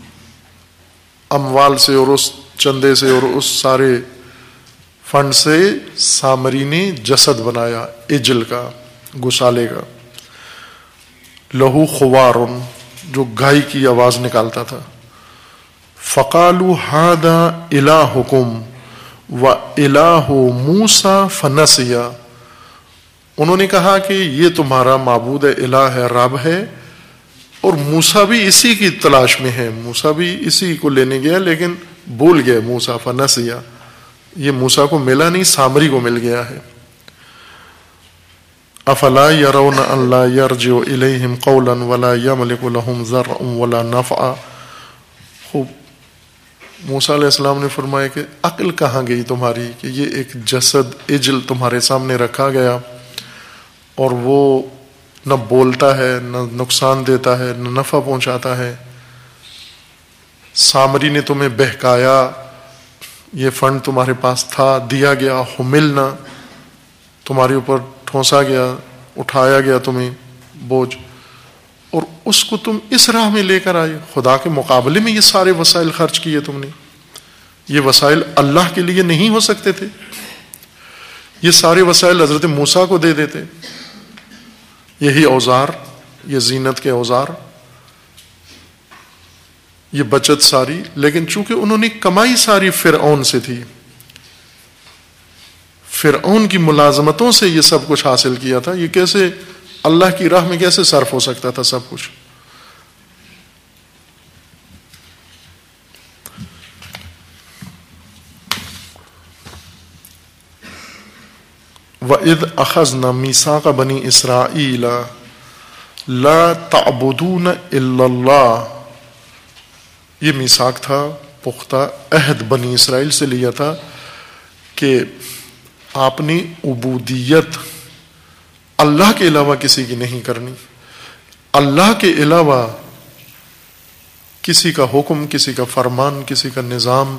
اموال سے اور اس چندے سے اور اس سارے فنڈ سے سامری نے جسد بنایا، عجل کا، گسالے کا. لہو خوار، جو گائے کی آواز نکالتا تھا. فقالوا هذا الہکم وَإِلَٰهُ مُوسَىٰ فَنَسِيَا، انہوں نے کہا کہ یہ تمہارا معبود الہ ہے، رب ہے، اور موسیٰ بھی اسی کی تلاش میں ہے، موسیٰ بھی اسی کو لینے گیا لیکن بھول گئے. موسیٰ فَنَسِيَا، یہ موسیٰ کو ملا نہیں، سامری کو مل گیا ہے. افلا يرون ان لا يرجع اليهم قولا ولا يملك لهم ذرا ولا نفعا. خوب موسیٰ علیہ السلام نے فرمایا کہ عقل کہاں گئی تمہاری کہ یہ ایک جسد عجل تمہارے سامنے رکھا گیا اور وہ نہ بولتا ہے، نہ نقصان دیتا ہے، نہ نفع پہنچاتا ہے. سامری نے تمہیں بہکایا، یہ فنڈ تمہارے پاس تھا، دیا گیا. حملنا، تمہارے اوپر ٹھونسا گیا، اٹھایا گیا تمہیں بوجھ، اور اس کو تم اس راہ میں لے کر آئے. خدا کے مقابلے میں یہ سارے وسائل خرچ کیے تم نے. یہ وسائل اللہ کے لیے نہیں ہو سکتے تھے؟ یہ سارے وسائل حضرت موسیٰ کو دے دیتے، یہی اوزار، یہ زینت کے اوزار، یہ بچت ساری. لیکن چونکہ انہوں نے کمائی ساری فرعون سے تھی، فرعون کی ملازمتوں سے یہ سب کچھ حاصل کیا تھا، یہ کیسے اللہ کی راہ میں کیسے صرف ہو سکتا تھا سب کچھ؟ وَإِذْ أَخَذْنَا مِيثَاقَ بَنِي إِسْرَائِيلَ لَا تَعْبُدُونَ إِلَّا اللَّهَ، یہ میثاق تھا، پختہ عہد بنی اسرائیل سے لیا تھا کہ آپ نے عبودیت اللہ کے علاوہ کسی کی نہیں کرنی، اللہ کے علاوہ کسی کا حکم، کسی کا فرمان، کسی کا نظام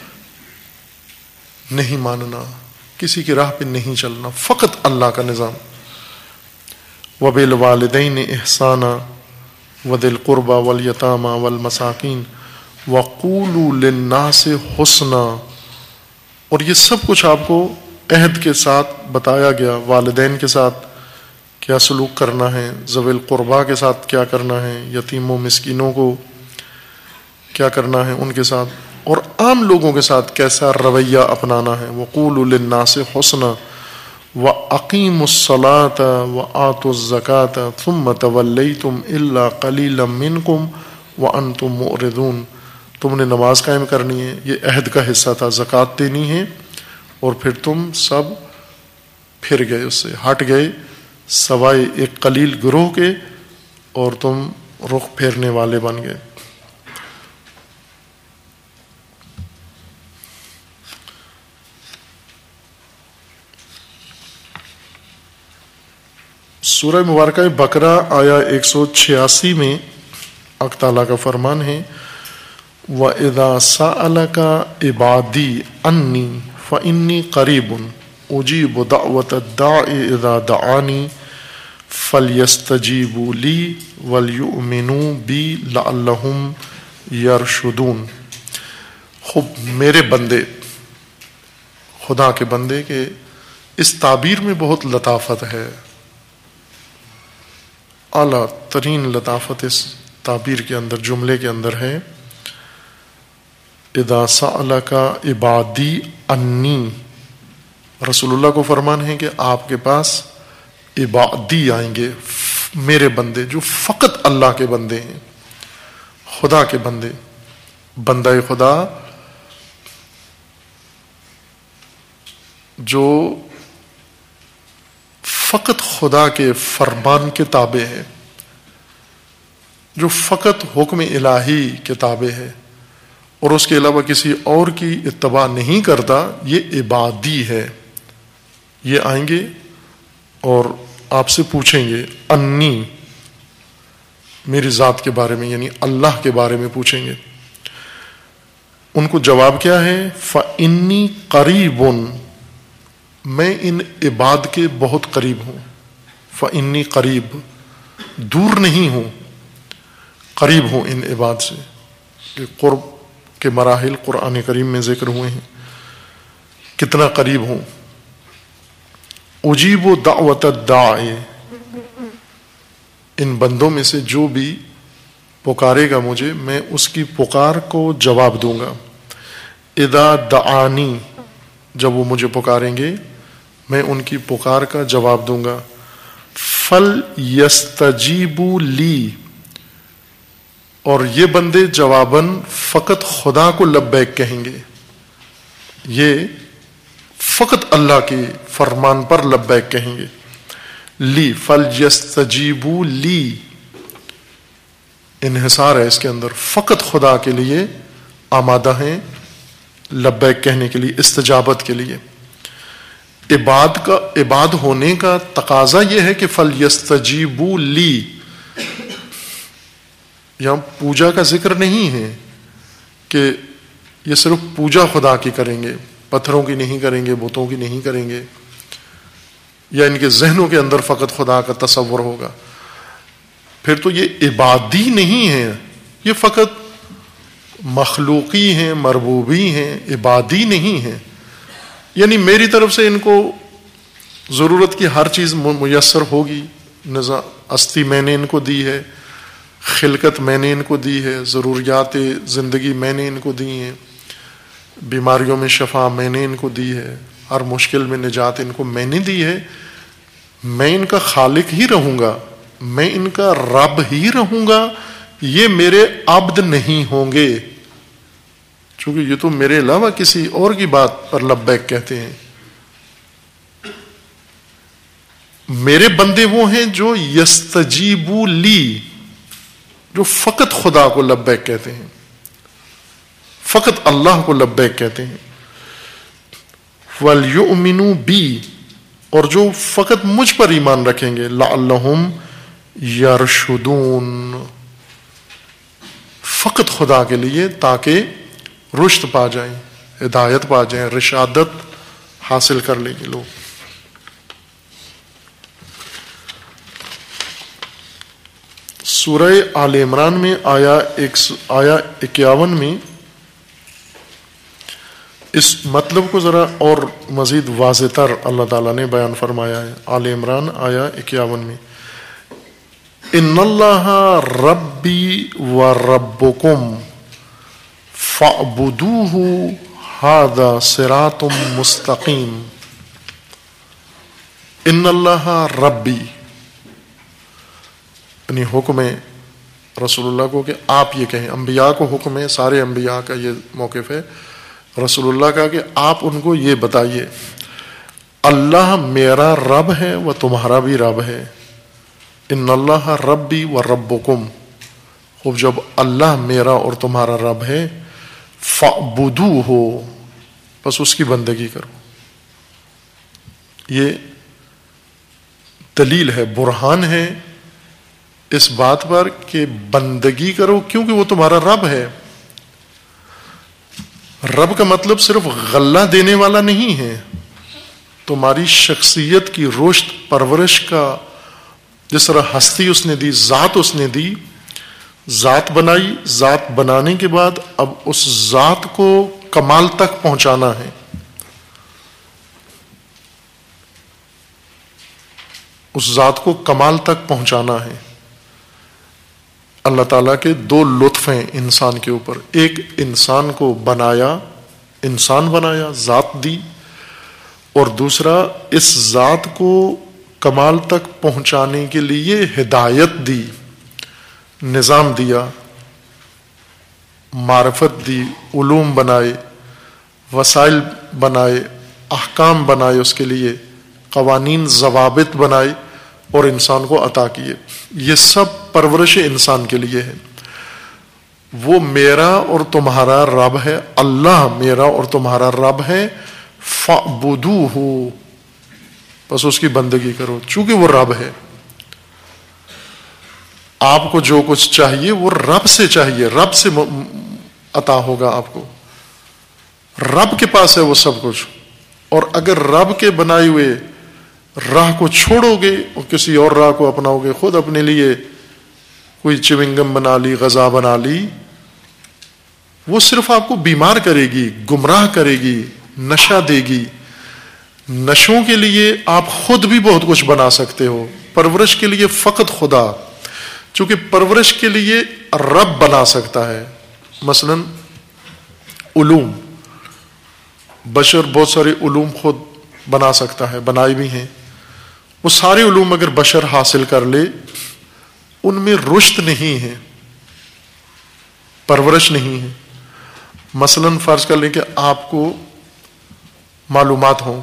نہیں ماننا، کسی کی راہ پہ نہیں چلنا، فقط اللہ کا نظام. وَبِالْوَالِدَيْنِ إِحْسَانًا وَذِي الْقُرْبَى وَالْيَتَامَى وَالْمَسَاكِينِ وَقُولُوا لِلنَّاسِ حُسْنًا، اور یہ سب کچھ آپ کو عہد کے ساتھ بتایا گیا، والدین کے ساتھ کیا سلوک کرنا ہے، ذوی القربا کے ساتھ کیا کرنا ہے، یتیموں مسکینوں کو کیا کرنا ہے ان کے ساتھ، اور عام لوگوں کے ساتھ کیسا رویہ اپنانا ہے۔ وَقُولُوا لِلنَّاسِ حُسْنًا وَأَقِیمُوا الصَّلَاةَ وَآتُوا الزَّکَاةَ ثُمَّ تَوَلَّیْتُمْ إِلَّا قَلِیلًا مِّنْکُمْ وَأَنْتُمْ مُعْرِضُونَ۔ تم نے نماز قائم کرنی ہے، یہ عہد کا حصہ تھا، زکوٰۃ دینی ہے، اور پھر تم سب پھر گئے، اس سے ہٹ گئے سوائے ایک قلیل گروہ کے، اور تم رخ پھیرنے والے بن گئے۔ سورہ مبارکہ بقرہ آیا 186 میں حق تعالیٰ کا فرمان ہے، وَإِذَا سَأَلَكَ عِبَادِي عَنِّي فَإِنِّي قَرِيبٌ أُجِيبُ دَعْوَةَ الدَّاعِ إِذَا دَعَانِي فَلْيَسْتَجِيبُوا لِي وَلْيُؤْمِنُوا بِي لَعَلَّهُمْ يَرْشُدُونَ۔ خوب میرے بندے، خدا کے بندے کے اس تعبیر میں بہت لطافت ہے، اعلیٰ ترین لطافت اس تعبیر کے اندر، جملے کے اندر ہے۔ اذا سألک عبادی انی، رسول اللہ کو فرمان ہے کہ آپ کے پاس عبادی آئیں گے، میرے بندے جو فقط اللہ کے بندے ہیں، خدا کے بندے۔ بندہ خدا جو فقط خدا کے فرمان کے تابع ہے، جو فقط حکم الہی کے تابع ہے اور اس کے علاوہ کسی اور کی اتباع نہیں کرتا، یہ عبادی ہے۔ یہ آئیں گے اور آپ سے پوچھیں گے انی، میری ذات کے بارے میں، یعنی اللہ کے بارے میں پوچھیں گے۔ ان کو جواب کیا ہے؟ فَإِنِّي قَرِيبٌ، میں ان عباد کے بہت قریب ہوں۔ فَإِنِّي قریب، دور نہیں ہوں، قریب ہوں ان عباد سے۔ کہ قرب کے مراحل قرآن کریم میں ذکر ہوئے ہیں، کتنا قریب ہوں۔ اجیب دعوت الداعی، ان بندوں میں سے جو بھی پکارے گا مجھے، میں اس کی پکار کو جواب دوں گا۔ اذا دعانی، جب وہ مجھے پکاریں گے میں ان کی پکار کا جواب دوں گا۔ فَلْيَسْتَجِيبُوا لِي، اور یہ بندے جواباً فقط خدا کو لبیک کہیں گے، یہ فقط اللہ کے فرمان پر لبیک کہیں گے۔ لی، فَلْيَسْتَجِيبُوا لِي، انحصار ہے اس کے اندر، فقط خدا کے لیے آمادہ ہیں لبیک کہنے کے لیے، استجابت کے لیے۔ عباد ہونے کا تقاضا یہ ہے کہ فَلْيَسْتَجِيبُوا لِي، یہاں پوجا کا ذکر نہیں ہے کہ یہ صرف پوجا خدا کی کریں گے، پتھروں کی نہیں کریں گے، بتوں کی نہیں کریں گے، یا ان کے ذہنوں کے اندر فقط خدا کا تصور ہوگا، پھر تو یہ عبادی نہیں ہے، یہ فقط مخلوقی ہیں، مربوبی ہیں، عبادی نہیں ہیں۔ یعنی میری طرف سے ان کو ضرورت کی ہر چیز میسر ہوگی، ہستی میں نے ان کو دی ہے، خلقت میں نے ان کو دی ہے، ضروریات زندگی میں نے ان کو دی ہیں، بیماریوں میں شفا میں نے ان کو دی ہے، ہر مشکل میں نجات ان کو میں نے دی ہے۔ میں ان کا خالق ہی رہوں گا، میں ان کا رب ہی رہوں گا، یہ میرے عبد نہیں ہوں گے، چونکہ یہ تو میرے علاوہ کسی اور کی بات پر لبیک کہتے ہیں۔ میرے بندے وہ ہیں جو یستجیبوا لی، جو فقط خدا کو لبیک کہتے ہیں، فقط اللہ کو لبیک کہتے ہیں۔ وَلْيُؤْمِنُوا بِي، اور جو فقط مجھ پر ایمان رکھیں گے، لَعَلَّهُمْ يَرْشُدُونَ، فقط خدا کے لیے، تاکہ رشد پا جائیں، ہدایت پا جائیں، رشادت حاصل کر لیں گے لوگ۔ سورہ آل عمران میں آیا 51 میں اس مطلب کو ذرا اور مزید واضح تر اللہ تعالیٰ نے بیان فرمایا ہے آل عمران آیا 51 میں، ان اللہ ربی و ربکم فاعبدوہ ھذا صراط مستقیم۔ ان اللہ ربی، یعنی حکم ہے رسول اللہ کو کہ آپ یہ کہیں، انبیاء کو حکم ہے، سارے انبیاء کا یہ موقف ہے، رسول اللہ کا کہ آپ ان کو یہ بتائیے اللہ میرا رب ہے وہ تمہارا بھی رب ہے۔ ان اللہ ربی و ربکم، خوب جب اللہ میرا اور تمہارا رب ہے، فاعبدوہ، بس اس کی بندگی کرو۔ یہ دلیل ہے، برہان ہے اس بات پر کہ بندگی کرو کیونکہ وہ تمہارا رب ہے۔ رب کا مطلب صرف غلہ دینے والا نہیں ہے، تمہاری شخصیت کی رشد پرورش کا، جس طرح ہستی اس نے دی، ذات اس نے دی، ذات بنائی، ذات بنانے کے بعد اب اس ذات کو کمال تک پہنچانا ہے۔ اس ذات کو کمال تک پہنچانا ہے۔ اللہ تعالیٰ کے دو لطف ہیں انسان کے اوپر، ایک انسان کو بنایا، انسان بنایا، ذات دی، اور دوسرا اس ذات کو کمال تک پہنچانے کے لیے ہدایت دی، نظام دیا، معرفت دی، علوم بنائے، وسائل بنائے، احکام بنائے، اس کے لیے قوانین ضوابط بنائے اور انسان کو عطا کیے۔ یہ سب پرورش انسان کے لیے ہے۔ وہ میرا اور تمہارا رب ہے، اللہ میرا اور تمہارا رب ہے، فاعبدوہ، بس اس کی بندگی کرو چونکہ وہ رب ہے۔ آپ کو جو کچھ چاہیے وہ رب سے چاہیے، رب سے عطا ہوگا آپ کو، رب کے پاس ہے وہ سب کچھ۔ اور اگر رب کے بنائے ہوئے راہ کو چھوڑو گے اور کسی اور راہ کو اپناؤ گے، خود اپنے لیے کوئی چونگم بنا لی، غذا بنا لی، وہ صرف آپ کو بیمار کرے گی، گمراہ کرے گی، نشہ دے گی۔ نشوں کے لیے آپ خود بھی بہت کچھ بنا سکتے ہو، پرورش کے لیے فقط خدا، چونکہ پرورش کے لیے رب بنا سکتا ہے۔ مثلا علوم، بشر بہت سارے علوم خود بنا سکتا ہے، بنائے بھی ہیں۔ وہ سارے علوم اگر بشر حاصل کر لے، ان میں رشد نہیں ہے، پرورش نہیں ہے۔ مثلا فرض کر لیں کہ آپ کو معلومات ہوں،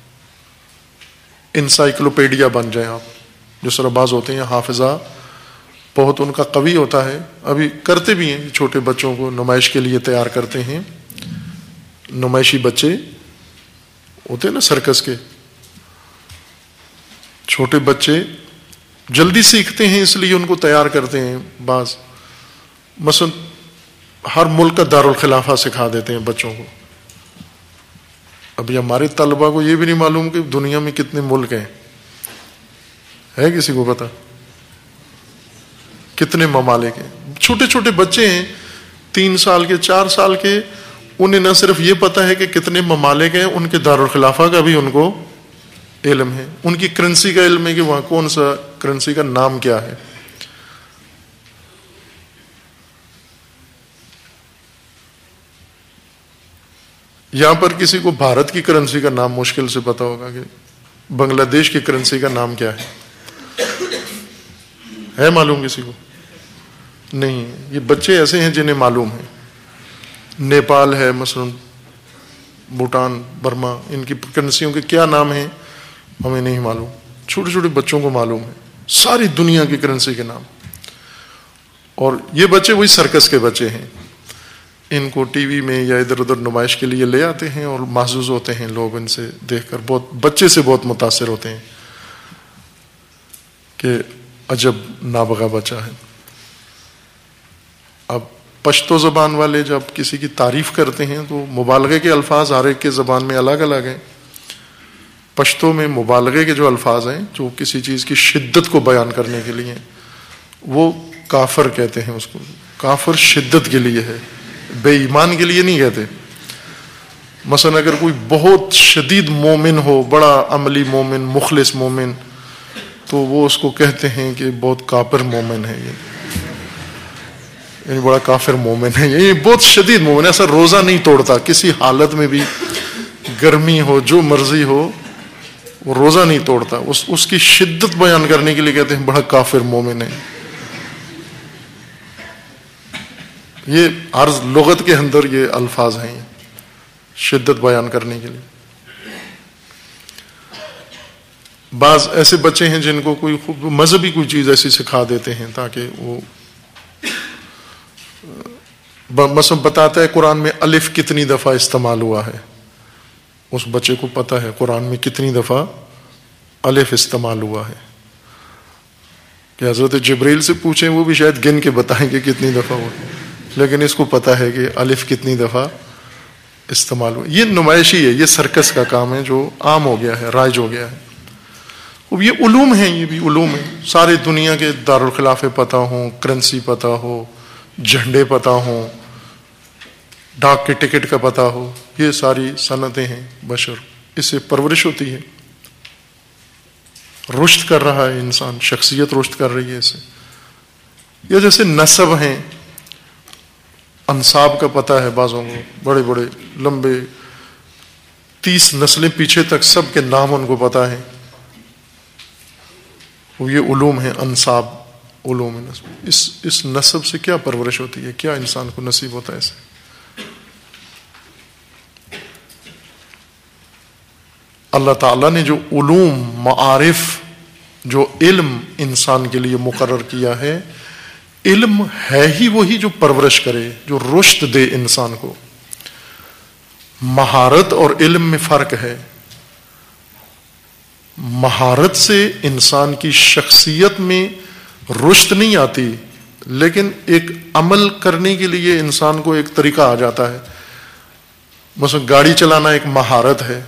انسائکلوپیڈیا بن جائیں آپ، جس طرح بعض ہوتے ہیں حافظہ بہت ان کا قوی ہوتا ہے، ابھی کرتے بھی ہیں، چھوٹے بچوں کو نمائش کے لیے تیار کرتے ہیں، نمائشی بچے ہوتے ہیں نا سرکس کے، چھوٹے بچے جلدی سیکھتے ہیں اس لیے ان کو تیار کرتے ہیں بعض، مثلا ہر ملک کا دارالخلافہ سکھا دیتے ہیں بچوں کو۔ ابھی ہمارے طلبہ کو یہ بھی نہیں معلوم کہ دنیا میں کتنے ملک ہیں، ہے کسی کو پتا کتنے ممالک ہیں؟ چھوٹے چھوٹے بچے ہیں، 3 سال کے، 4 سال کے، انہیں نہ صرف یہ پتا ہے کہ کتنے ممالک ہیں، ان کے دارالخلافہ کا بھی ان کو علم ہے، ان کی کرنسی کا علم ہے کہ وہاں کون سا کرنسی کا نام کیا ہے۔ یہاں پر کسی کو بھارت کی کرنسی کا نام مشکل سے پتا ہوگا کہ بنگلہ دیش کی کرنسی کا نام کیا ہے معلوم کسی کو؟ نہیں، یہ بچے ایسے ہیں جنہیں معلوم ہے۔ نیپال ہے مثلا، بھوٹان، برما، ان کی کرنسیوں کے کیا نام ہیں ہمیں نہیں معلوم، چھوٹے چھوٹے بچوں کو معلوم ہے ساری دنیا کی کرنسی کے نام۔ اور یہ بچے وہی سرکس کے بچے ہیں، ان کو ٹی وی میں یا ادھر ادھر نمائش کے لیے لے آتے ہیں اور محظوظ ہوتے ہیں لوگ ان سے دیکھ کر، بہت بچے سے بہت متاثر ہوتے ہیں کہ عجب نابغہ بچہ ہے۔ اب پشتو زبان والے جب کسی کی تعریف کرتے ہیں تو مبالغے کے الفاظ ہر ایک کے زبان میں الگ الگ ہیں۔ پشتو میں مبالغے کے جو الفاظ ہیں جو کسی چیز کی شدت کو بیان کرنے کے لیے، وہ کافر کہتے ہیں اس کو، کافر شدت کے لیے ہے، بے ایمان کے لیے نہیں کہتے۔ مثلا اگر کوئی بہت شدید مومن ہو، بڑا عملی مومن، مخلص مومن، تو وہ اس کو کہتے ہیں کہ بہت کافر مومن ہے، یعنی بڑا کافر مومن ہے، یہ بہت شدید مومن ہے، ایسا روزہ نہیں توڑتا کسی حالت میں بھی، گرمی ہو جو مرضی ہو وہ روزہ نہیں توڑتا، اس کی شدت بیان کرنے کے لیے کہتے ہیں بڑا کافر مومن ہے. یہ ہر لغت کے اندر یہ الفاظ ہیں شدت بیان کرنے کے لیے. بعض ایسے بچے ہیں جن کو کوئی مذہبی کوئی چیز ایسی سکھا دیتے ہیں تاکہ وہ مثلا بتاتا ہے قرآن میں الف کتنی دفعہ استعمال ہوا ہے، اس بچے کو پتا ہے قرآن میں کتنی دفعہ الف استعمال ہوا ہے، کہ حضرت جبریل سے پوچھیں وہ بھی شاید گن کے بتائیں کہ کتنی دفعہ ہوا، لیکن اس کو پتا ہے کہ الف کتنی دفعہ استعمال ہوا. یہ نمائشی ہے، یہ سرکس کا کام ہے جو عام ہو گیا ہے، رائج ہو گیا ہے. اب یہ علوم ہیں، یہ بھی علوم ہیں، سارے دنیا کے دارالخلافے پتہ ہوں، کرنسی پتہ ہو، جھنڈے پتہ ہوں، ڈاک کے ٹکٹ کا پتہ ہو، یہ ساری صنعتیں ہیں بشر، اس سے پرورش ہوتی ہے، رشد کر رہا ہے انسان، شخصیت رشد کر رہی ہے اس سے. یہ جیسے نسب ہیں، انساب کا پتہ ہے بعضوں کو، بڑے بڑے لمبے 30 نسلیں پیچھے تک سب کے نام ان کو پتہ ہیں، وہ یہ علوم ہیں، انساب، علوم نسب. اس نسب سے کیا پرورش ہوتی ہے، کیا انسان کو نصیب ہوتا ہے اسے. اللہ تعالیٰ نے جو علوم، معارف، جو علم انسان کے لیے مقرر کیا ہے، علم ہے ہی وہی جو پرورش کرے، جو رشد دے انسان کو. مہارت اور علم میں فرق ہے. مہارت سے انسان کی شخصیت میں رشد نہیں آتی، لیکن ایک عمل کرنے کے لیے انسان کو ایک طریقہ آ جاتا ہے. مثلا گاڑی چلانا ایک مہارت ہے،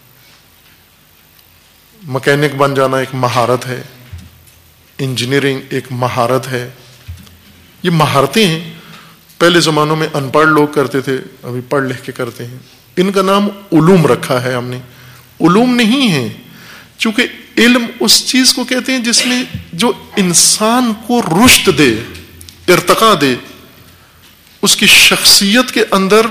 مکینک بن جانا ایک مہارت ہے، انجینئرنگ ایک مہارت ہے. یہ مہارتیں ہیں. پہلے زمانوں میں ان پڑھ لوگ کرتے تھے، ابھی پڑھ لکھ کے کرتے ہیں. ان کا نام علوم رکھا ہے ہم نے. علوم نہیں ہیں، چونکہ علم اس چیز کو کہتے ہیں جس میں جو انسان کو رشد دے، ارتقا دے، اس کی شخصیت کے اندر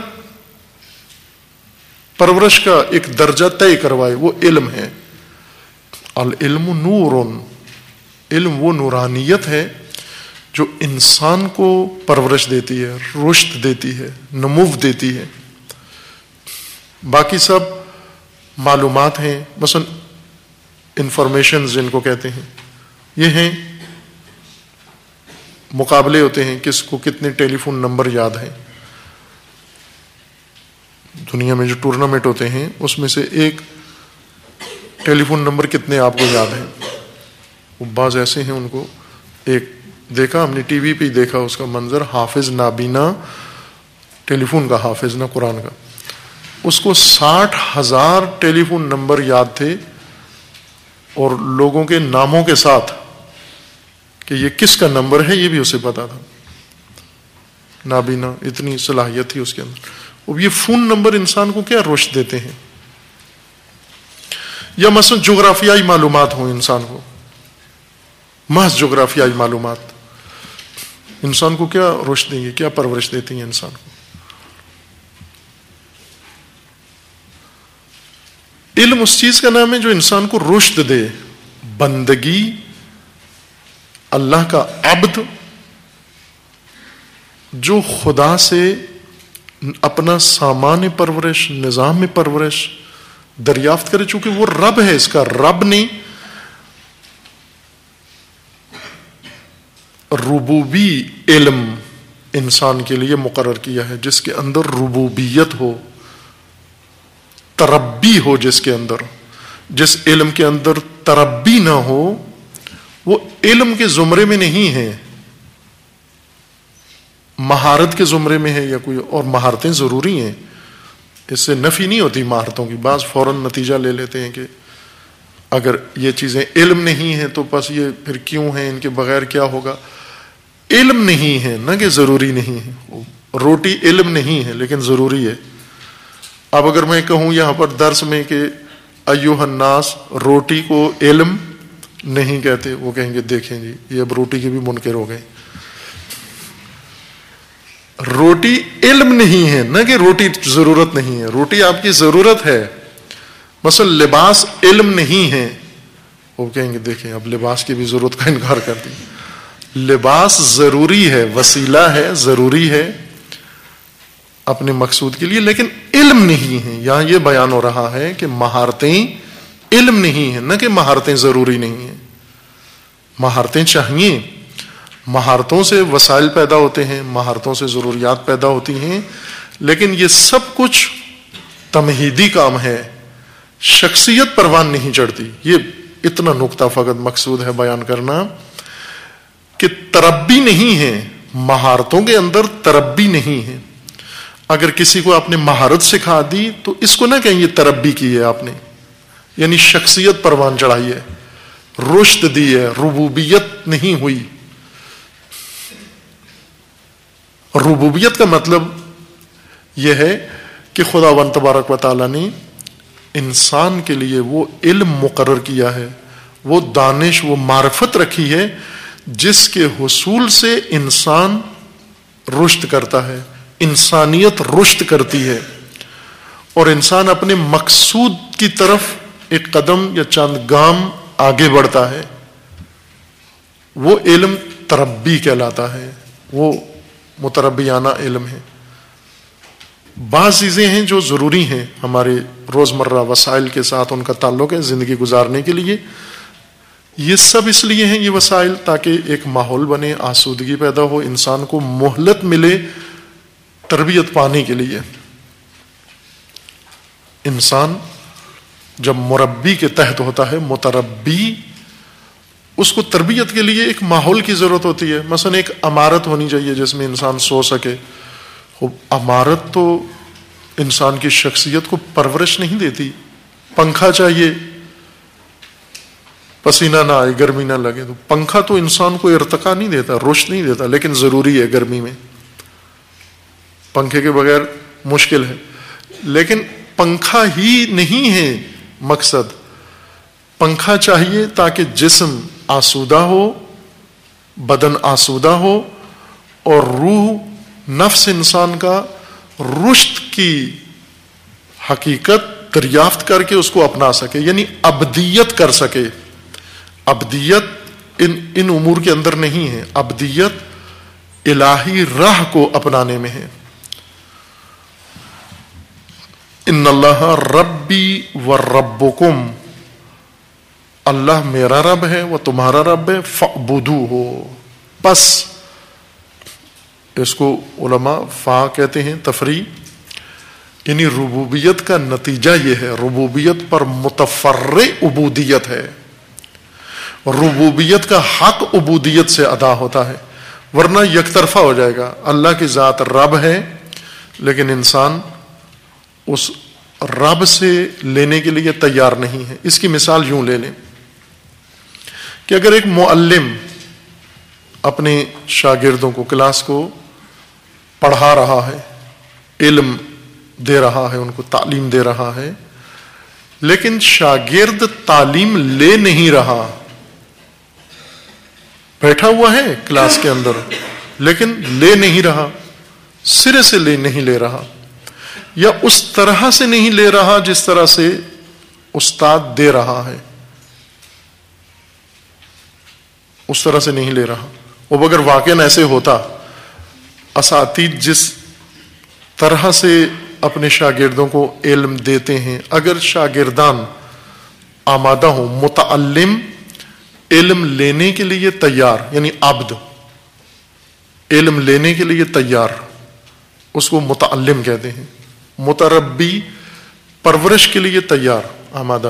پرورش کا ایک درجہ طے کروائے، وہ علم ہے. العلم نور، علم وہ نورانیت ہے جو انسان کو پرورش دیتی ہے، رشد دیتی ہے، نمو دیتی ہے. باقی سب معلومات ہیں، مثلا انفارمیشن جن کو کہتے ہیں، یہ ہیں مقابلے ہوتے ہیں کس کو کتنے ٹیلی فون نمبر یاد ہیں. دنیا میں جو ٹورنامنٹ ہوتے ہیں اس میں سے ایک ٹیلی فون نمبر کتنے آپ کو یاد ہیں. وہ بعض ایسے ہیں ان کو، ایک دیکھا ہم نے ٹی وی پہ دیکھا اس کا منظر، حافظ نابینا، ٹیلی فون کا حافظ نہ قرآن کا، اس کو 60,000 ٹیلی فون نمبر یاد تھے، اور لوگوں کے ناموں کے ساتھ کہ یہ کس کا نمبر ہے یہ بھی اسے پتا تھا. نابینا، اتنی صلاحیت تھی اس کے اندر. اب یہ فون نمبر انسان کو کیا رشد دیتے ہیں. یا مثلا جغرافیائی معلومات ہوں انسان کو، محض جغرافیائی معلومات انسان کو کیا رشد دیں گے، کیا پرورش دیتی ہیں انسان کو. علم اس چیز کا نام ہے جو انسان کو رشد دے. بندگی، اللہ کا عبد جو خدا سے اپنا سامان پرورش، نظام پرورش دریافت کرے، چونکہ وہ رب ہے، اس کا رب نے ربوبی علم انسان کے لیے مقرر کیا ہے، جس کے اندر ربوبیت ہو، تربی ہو، جس کے اندر، جس علم کے اندر تربی نہ ہو وہ علم کے زمرے میں نہیں ہے، مہارت کے زمرے میں ہے یا کوئی اور. مہارتیں ضروری ہیں، اس سے نفی نہیں ہوتی مہارتوں کی. بعض فوراً نتیجہ لے لیتے ہیں کہ اگر یہ چیزیں علم نہیں ہیں تو بس یہ پھر کیوں ہیں، ان کے بغیر کیا ہوگا. علم نہیں ہے نہ کہ ضروری نہیں ہے. روٹی علم نہیں ہے لیکن ضروری ہے. اب اگر میں کہوں یہاں پر درس میں کہ ایھا الناس، روٹی کو علم نہیں کہتے، وہ کہیں گے دیکھیں جی یہ اب روٹی کے بھی منکر ہو گئے. روٹی علم نہیں ہے، نہ کہ روٹی ضرورت نہیں ہے، روٹی آپ کی ضرورت ہے. مثلا لباس علم نہیں ہے، وہ کہیں گے دیکھیں اب لباس کی بھی ضرورت کا انکار کر دی. لباس ضروری ہے، وسیلہ ہے، ضروری ہے اپنے مقصود کے لیے، لیکن علم نہیں ہے. یہاں یہ بیان ہو رہا ہے کہ مہارتیں علم نہیں ہیں، نہ کہ مہارتیں ضروری نہیں ہیں. مہارتیں چاہیے، مہارتوں سے وسائل پیدا ہوتے ہیں، مہارتوں سے ضروریات پیدا ہوتی ہیں، لیکن یہ سب کچھ تمہیدی کام ہے، شخصیت پروان نہیں چڑھتی. یہ اتنا نقطہ فقط مقصود ہے بیان کرنا کہ تربی نہیں ہے، مہارتوں کے اندر تربی نہیں ہے. اگر کسی کو آپ نے مہارت سکھا دی تو اس کو نہ کہیں یہ تربی کی ہے آپ نے، یعنی شخصیت پروان چڑھائی ہے، رشد دی ہے، ربوبیت نہیں ہوئی. ربوبیت کا مطلب یہ ہے کہ خداوند تبارک و تعالیٰ نے انسان کے لیے وہ علم مقرر کیا ہے، وہ دانش، وہ معرفت رکھی ہے جس کے حصول سے انسان رشد کرتا ہے، انسانیت رشد کرتی ہے، اور انسان اپنے مقصود کی طرف ایک قدم یا چند گام آگے بڑھتا ہے. وہ علم تربی کہلاتا ہے، وہ متربیانہ علم ہے. بعض چیزیں ہیں جو ضروری ہیں ہمارے روزمرہ وسائل کے ساتھ، ان کا تعلق ہے زندگی گزارنے کے لیے. یہ سب اس لیے ہیں یہ وسائل تاکہ ایک ماحول بنے، آسودگی پیدا ہو، انسان کو مہلت ملے تربیت پانے کے لیے. انسان جب مربی کے تحت ہوتا ہے، متربی، اس کو تربیت کے لیے ایک ماحول کی ضرورت ہوتی ہے. مثلا ایک عمارت ہونی چاہیے جس میں انسان سو سکے. عمارت تو انسان کی شخصیت کو پرورش نہیں دیتی. پنکھا چاہیے، پسینہ نہ آئے، گرمی نہ لگے. تو پنکھا تو انسان کو ارتقا نہیں دیتا، رشد نہیں دیتا، لیکن ضروری ہے گرمی میں. پنکھے کے بغیر مشکل ہے. لیکن پنکھا ہی نہیں ہے مقصد. پنکھا چاہیے تاکہ جسم آسودہ ہو، بدن آسودہ ہو، اور روح، نفس انسان کا رشد کی حقیقت دریافت کر کے اس کو اپنا سکے، یعنی ابدیت کر سکے. ابدیت ان امور کے اندر نہیں ہے، ابدیت الہی راہ کو اپنانے میں ہے. ان اللہ ربی و ربکم، اللہ میرا رب ہے وہ تمہارا رب ہے، فاعبدوہ، پس اس کو علماء فا کہتے ہیں تفریع، یعنی ربوبیت کا نتیجہ یہ ہے. ربوبیت پر متفرع عبودیت ہے. ربوبیت کا حق عبودیت سے ادا ہوتا ہے، ورنہ یک طرفہ ہو جائے گا. اللہ کی ذات رب ہے، لیکن انسان اس رب سے لینے کے لیے تیار نہیں ہے. اس کی مثال یوں لے لیں کہ اگر ایک معلم اپنے شاگردوں کو، کلاس کو پڑھا رہا ہے، علم دے رہا ہے، ان کو تعلیم دے رہا ہے، لیکن شاگرد تعلیم لے نہیں رہا، بیٹھا ہوا ہے کلاس کے اندر لیکن لے نہیں رہا، سرے سے نہیں لے رہا، یا اس طرح سے نہیں لے رہا جس طرح سے استاد دے رہا ہے، اس طرح سے نہیں لے رہا. اور اگر واقعاً ایسے ہوتا، اساتید جس طرح سے اپنے شاگردوں کو علم دیتے ہیں، اگر شاگردان آمادہ ہوں، متعلم علم لینے کے لیے تیار، یعنی عبد علم لینے کے لیے تیار، اس کو متعلم کہتے ہیں. متربی پرورش کے لیے تیار، آمادہ.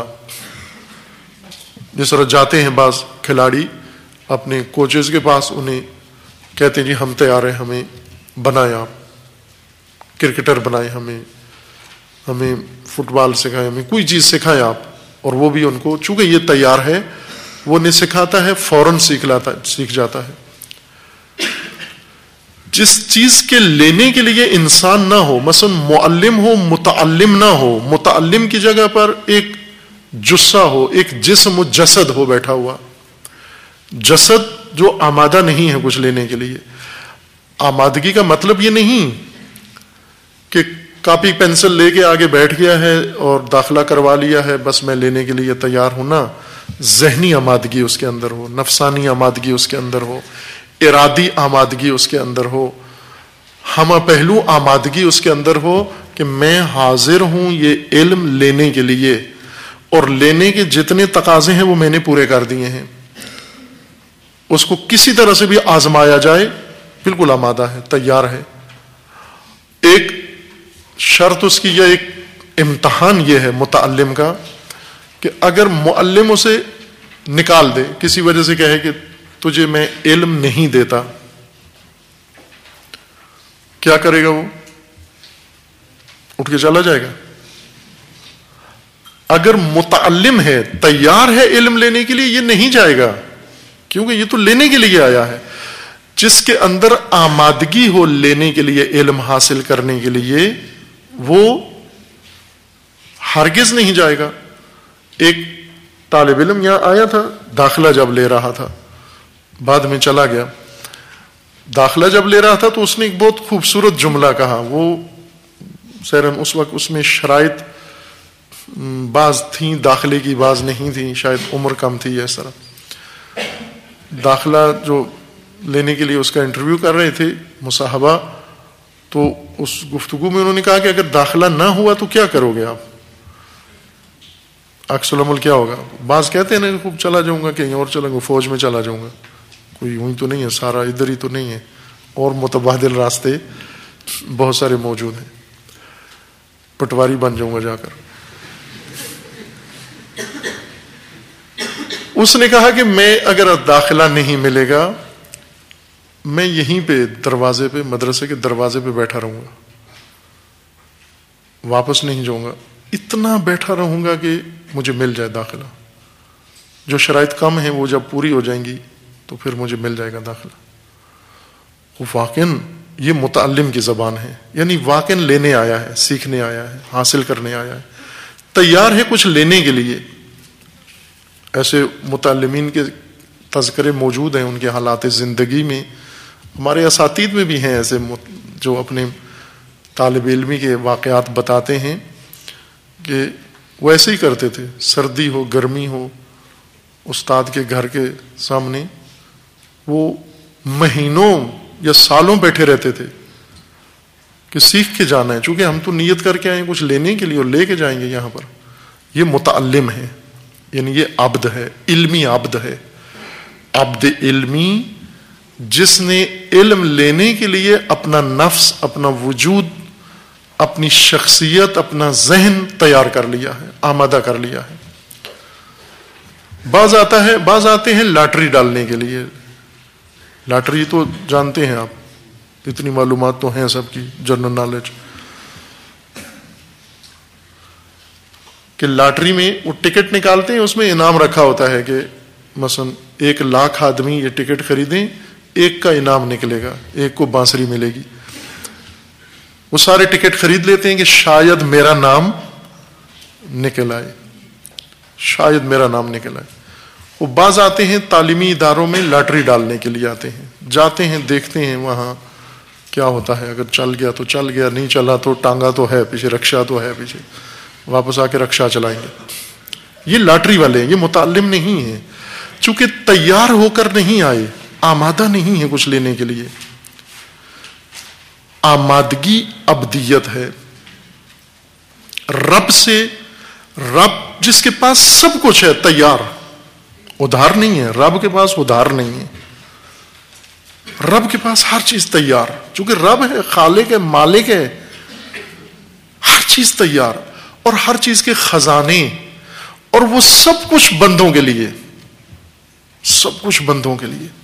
جس طرح جاتے ہیں بعض کھلاڑی اپنے کوچز کے پاس، انہیں کہتے ہیں جی ہم تیار ہیں، ہمیں بنائیں، آپ کرکٹر بنائیں، ہمیں فٹ بال سکھائیں، ہمیں کوئی چیز سکھائیں آپ. اور وہ بھی ان کو، چونکہ یہ تیار ہے، وہ نہیں سکھاتا ہے، فوراً سیکھ جاتا ہے. جس چیز کے لینے کے لیے انسان نہ ہو، مثلا معلم ہو متعلم نہ ہو، متعلم کی جگہ پر ایک جثہ ہو، ایک جسم و جسد ہو بیٹھا ہوا، جسد جو آمادہ نہیں ہے کچھ لینے کے لیے. آمادگی کا مطلب یہ نہیں کہ کاپی پینسل لے کے آگے بیٹھ گیا ہے اور داخلہ کروا لیا ہے بس میں لینے کے لیے تیار ہوں. نا، ذہنی آمادگی اس کے اندر ہو، نفسانی آمادگی اس کے اندر ہو، ارادی آمادگی اس کے اندر ہو، ہمہ پہلو آمادگی اس کے اندر ہو کہ میں حاضر ہوں یہ علم لینے کے لیے، اور لینے کے جتنے تقاضے ہیں وہ میں نے پورے کر دیے ہیں. اس کو کسی طرح سے بھی آزمایا جائے بالکل آمادہ ہے، تیار ہے. ایک شرط اس کی یا ایک امتحان یہ ہے متعلم کا کہ اگر معلم اسے نکال دے، کسی وجہ سے کہے کہ تجھے میں علم نہیں دیتا، کیا کرے گا؟ وہ اٹھ کے چلا جائے گا. اگر متعلم ہے، تیار ہے علم لینے کے لیے، یہ نہیں جائے گا، کیونکہ یہ تو لینے کے لیے آیا ہے. جس کے اندر آمادگی ہو لینے کے لیے، علم حاصل کرنے کے لیے، وہ ہرگز نہیں جائے گا. ایک طالب علم یہاں آیا تھا، داخلہ جب لے رہا تھا، بعد میں چلا گیا. داخلہ جب لے رہا تھا تو اس نے ایک بہت خوبصورت جملہ کہا. وہ سیرن اس وقت اس میں شرائط بعض تھیں داخلے کی، بعض نہیں تھیں، شاید عمر کم تھی، اس طرح. داخلہ جو لینے کے لیے اس کا انٹرویو کر رہے تھے، مصاحبہ، تو اس گفتگو میں انہوں نے کہا کہ اگر داخلہ نہ ہوا تو کیا کرو گے آپ؟ عکس العمل کیا ہوگا؟ بعض کہتے ہیں نا خوب چلا جاؤں گا، کہیں اور چلا گا، فوج میں چلا جاؤں گا. کوئی وہیں تو نہیں ہے، سارا ادھر ہی تو نہیں ہے، اور متبادل راستے بہت سارے موجود ہیں. پٹواری بن جاؤں گا جا کر. اس نے کہا کہ میں اگر داخلہ نہیں ملے گا، میں یہیں پہ دروازے پہ، مدرسے کے دروازے پہ بیٹھا رہوں گا، واپس نہیں جاؤں گا. اتنا بیٹھا رہوں گا کہ مجھے مل جائے داخلہ. جو شرائط کم ہیں وہ جب پوری ہو جائیں گی تو پھر مجھے مل جائے گا داخلہ. واقعاً یہ متعلم کی زبان ہے، یعنی واقعاً لینے آیا ہے، سیکھنے آیا ہے، حاصل کرنے آیا ہے، تیار ہے کچھ لینے کے لیے. ایسے متعلمین کے تذکرے موجود ہیں ان کے حالات زندگی میں. ہمارے اساتید میں بھی ہیں ایسے جو اپنے طالب علمی کے واقعات بتاتے ہیں کہ وہ ایسے ہی کرتے تھے. سردی ہو، گرمی ہو، استاد کے گھر کے سامنے وہ مہینوں یا سالوں بیٹھے رہتے تھے کہ سیکھ کے جانا ہے، چونکہ ہم تو نیت کر کے آئے ہیں کچھ لینے کے لیے اور لے کے جائیں گے یہاں پر. یہ متعلم ہے، یعنی یہ عبد ہے، علمی عبد ہے. عبد علمی جس نے علم لینے کے لیے اپنا نفس، اپنا وجود، اپنی شخصیت، اپنا ذہن تیار کر لیا ہے، آمادہ کر لیا ہے. بعض آتے ہیں لاٹری ڈالنے کے لیے. لاٹری تو جانتے ہیں آپ، اتنی معلومات تو ہیں سب کی، جنرل نالج، کہ لاٹری میں وہ ٹکٹ نکالتے ہیں، اس میں انعام رکھا ہوتا ہے کہ مثلا 1,00,000 آدمی یہ ٹکٹ خریدیں، ایک کا انعام نکلے گا، ایک کو بانسری ملے گی. وہ سارے ٹکٹ خرید لیتے ہیں کہ شاید میرا نام نکل آئے، شاید میرا نام نکل آئے. وہ بعض آتے ہیں تعلیمی اداروں میں لاٹری ڈالنے کے لیے آتے ہیں، جاتے ہیں، دیکھتے ہیں وہاں کیا ہوتا ہے. اگر چل گیا تو چل گیا، نہیں چلا تو ٹانگا تو ہے پیچھے، رکشا تو ہے پیچھے، واپس آ کے رکشا چلائیں گے. یہ لاٹری والے ہیں، یہ متعلم نہیں ہیں، چونکہ تیار ہو کر نہیں آئے، آمادہ نہیں ہے کچھ لینے کے لیے. آمادگی عبدیت ہے. رب سے، رب جس کے پاس سب کچھ ہے تیار، ادھار نہیں ہے. رب کے پاس ادھار نہیں ہے، رب کے پاس ہر چیز تیار، چونکہ رب ہے، خالق ہے، مالک ہے، ہر چیز تیار، اور ہر چیز کے خزانے، اور وہ سب کچھ بندوں کے لیے، سب کچھ بندوں کے لیے.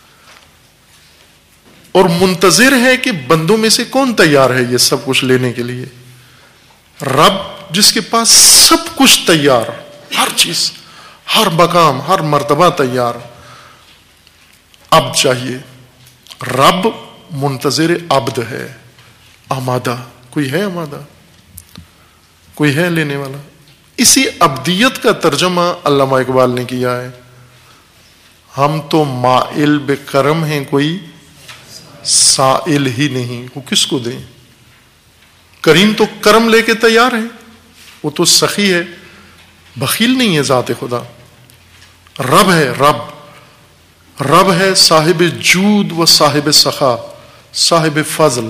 اور منتظر ہے کہ بندوں میں سے کون تیار ہے یہ سب کچھ لینے کے لیے. رب جس کے پاس سب کچھ تیار، ہر چیز، ہر مقام، ہر مرتبہ تیار. اب چاہیے رب منتظر عبد ہے، آمادہ، کوئی ہے آمادہ، کوئی ہے لینے والا. اسی عبدیت کا ترجمہ علامہ اقبال نے کیا ہے. ہم تو مائل بے کرم ہیں، کوئی سائل ہی نہیں. وہ کس کو دیں؟ کریم تو کرم لے کے تیار ہے، وہ تو سخی ہے، بخیل نہیں ہے ذات خدا. رب ہے، رب ہے صاحب جود و صاحب سخا، صاحب فضل.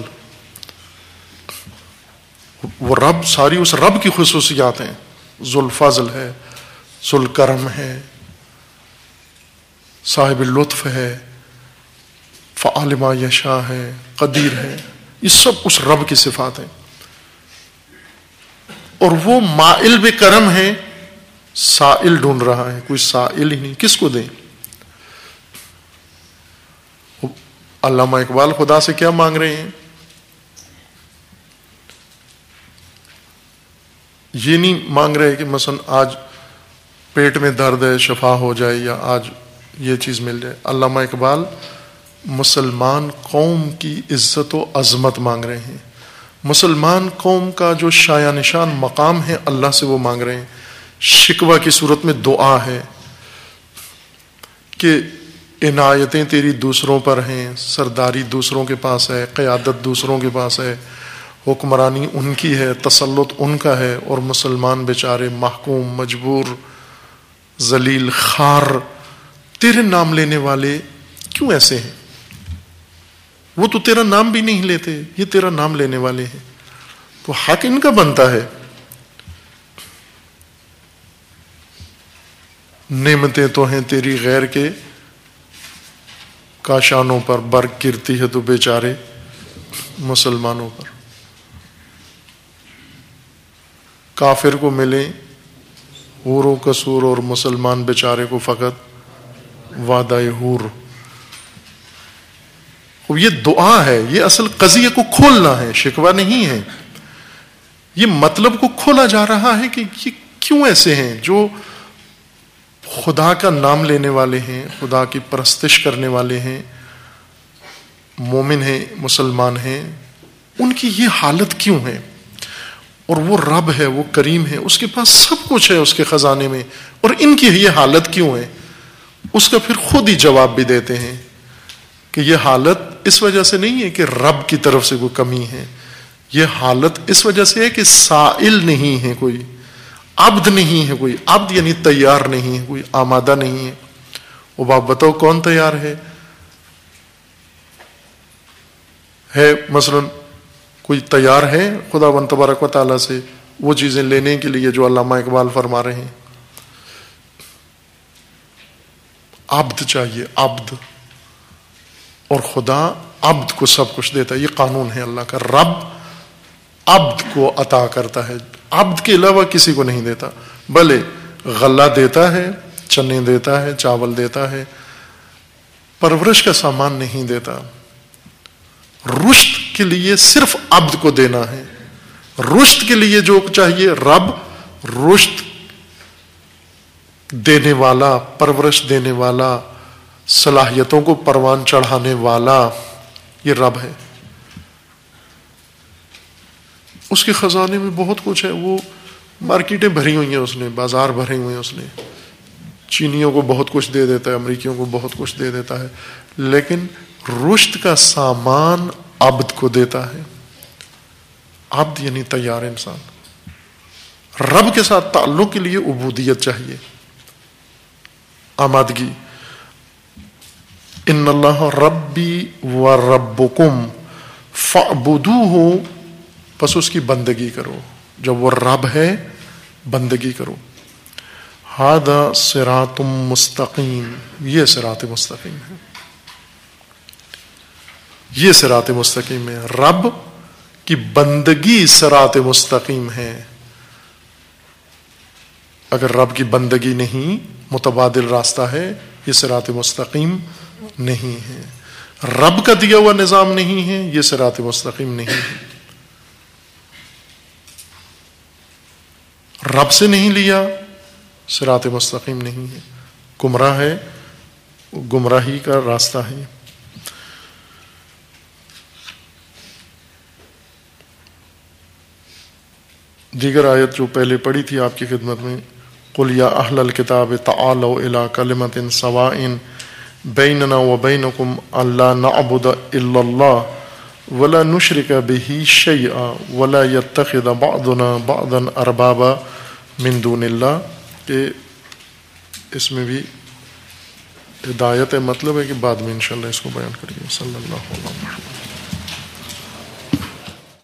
وہ رب، ساری اس رب کی خصوصیات ہیں. ذو الفضل ہے، ذو الکرم ہے، صاحب لطف ہے، فعال ما یشاء ہے، قدیر ہے. یہ سب اس رب کی صفات ہیں. اور وہ مائل بے کرم ہے، سائل ڈھونڈ رہا ہے، کوئی سائل ہی نہیں. کس کو دیں؟ علامہ اقبال خدا سے کیا مانگ رہے ہیں؟ یہ نہیں مانگ رہے کہ مثلا آج پیٹ میں درد ہے شفا ہو جائے، یا آج یہ چیز مل جائے. علامہ اقبال مسلمان قوم کی عزت و عظمت مانگ رہے ہیں. مسلمان قوم کا جو شایع نشان مقام ہے اللہ سے وہ مانگ رہے ہیں. شکوہ کی صورت میں دعا ہے کہ عنایتیں تیری دوسروں پر ہیں، سرداری دوسروں کے پاس ہے، قیادت دوسروں کے پاس ہے، حکمرانی ان کی ہے، تسلط ان کا ہے، اور مسلمان بیچارے محکوم، مجبور، ذلیل، خار. تیرے نام لینے والے کیوں ایسے ہیں؟ وہ تو تیرا نام بھی نہیں لیتے، یہ تیرا نام لینے والے ہیں. تو حق ان کا بنتا ہے. نعمتیں تو ہیں تیری غیر کے کاشانوں پر، برق گرتی ہے تو بیچارے مسلمانوں پر. کافر کو ملے حور و قصور، اور مسلمان بیچارے کو فقط وعدہ حور. یہ دعا ہے، یہ اصل قضیے کو کھولنا ہے، شکوہ نہیں ہے. یہ مطلب کو کھولا جا رہا ہے کہ یہ کیوں ایسے ہیں جو خدا کا نام لینے والے ہیں، خدا کی پرستش کرنے والے ہیں، مومن ہیں، مسلمان ہیں، ان کی یہ حالت کیوں ہے؟ اور وہ رب ہے، وہ کریم ہے، اس کے پاس سب کچھ ہے اس کے خزانے میں، اور ان کی یہ حالت کیوں ہے؟ اس کا پھر خود ہی جواب بھی دیتے ہیں کہ یہ حالت اس وجہ سے نہیں ہے کہ رب کی طرف سے کوئی کمی ہے. یہ حالت اس وجہ سے ہے کہ سائل نہیں ہے کوئی، عبد نہیں ہے کوئی. عبد یعنی تیار نہیں ہے کوئی، آمادہ نہیں ہے. وہ آپ بتاؤ کون تیار ہے مثلا کوئی تیار ہے خدا بند تبارک و تعالیٰ سے وہ چیزیں لینے کے لیے جو علامہ اقبال فرما رہے ہیں؟ عبد چاہیے، عبد. اور خدا عبد کو سب کچھ دیتا ہے. یہ قانون ہے اللہ کا. رب عبد کو عطا کرتا ہے، عبد کے علاوہ کسی کو نہیں دیتا. بھلے غلہ دیتا ہے، چنے دیتا ہے، چاول دیتا ہے، پرورش کا سامان نہیں دیتا. رشد کے لیے صرف عبد کو دینا ہے. رشد کے لیے جو چاہیے، رب رشد دینے والا، پرورش دینے والا، صلاحیتوں کو پروان چڑھانے والا، یہ رب ہے. اس کے خزانے میں بہت کچھ ہے. وہ مارکیٹیں بھری ہوئی ہیں اس نے، بازار بھرے ہوئے ہیں اس نے. چینیوں کو بہت کچھ دے دیتا ہے، امریکیوں کو بہت کچھ دے دیتا ہے، لیکن رشد کا سامان عبد کو دیتا ہے. عبد یعنی تیار انسان. رب کے ساتھ تعلق کے لیے عبودیت چاہیے، آمادگی. ان اللہ ربی و ربکم فاعبدوہ، پس اس کی بندگی کرو. جب وہ رب ہے بندگی کرو. ھذا صراط مستقیم، یہ صراط مستقیم ہے، یہ صراط مستقیم ہے. رب کی بندگی صراط مستقیم ہے. اگر رب کی بندگی نہیں، متبادل راستہ ہے، یہ صراط مستقیم نہیں ہے. رب کا دیا ہوا نظام نہیں ہے، یہ صراط مستقیم نہیں ہے. رب سے نہیں لیا، صراط مستقیم نہیں ہے. گمراہ ہے، گمراہی کا راستہ ہے. دیگر آیت جو پہلے پڑھی تھی آپ کی خدمت میں، قل یا اہل الکتاب تعالوا الی کلمۃ سواء بیننا وبینکم الا نعبد الا اللہ ولا نشرک بہ شیئا ولا یتخذ بعضنا بعضا اربابا من دون اللہ، کہ اس میں بھی ہدایت ہے، مطلب ہے کہ بعد میں انشاءاللہ اس کو بیان کریں گے۔ صلی اللہ علیہ وسلم۔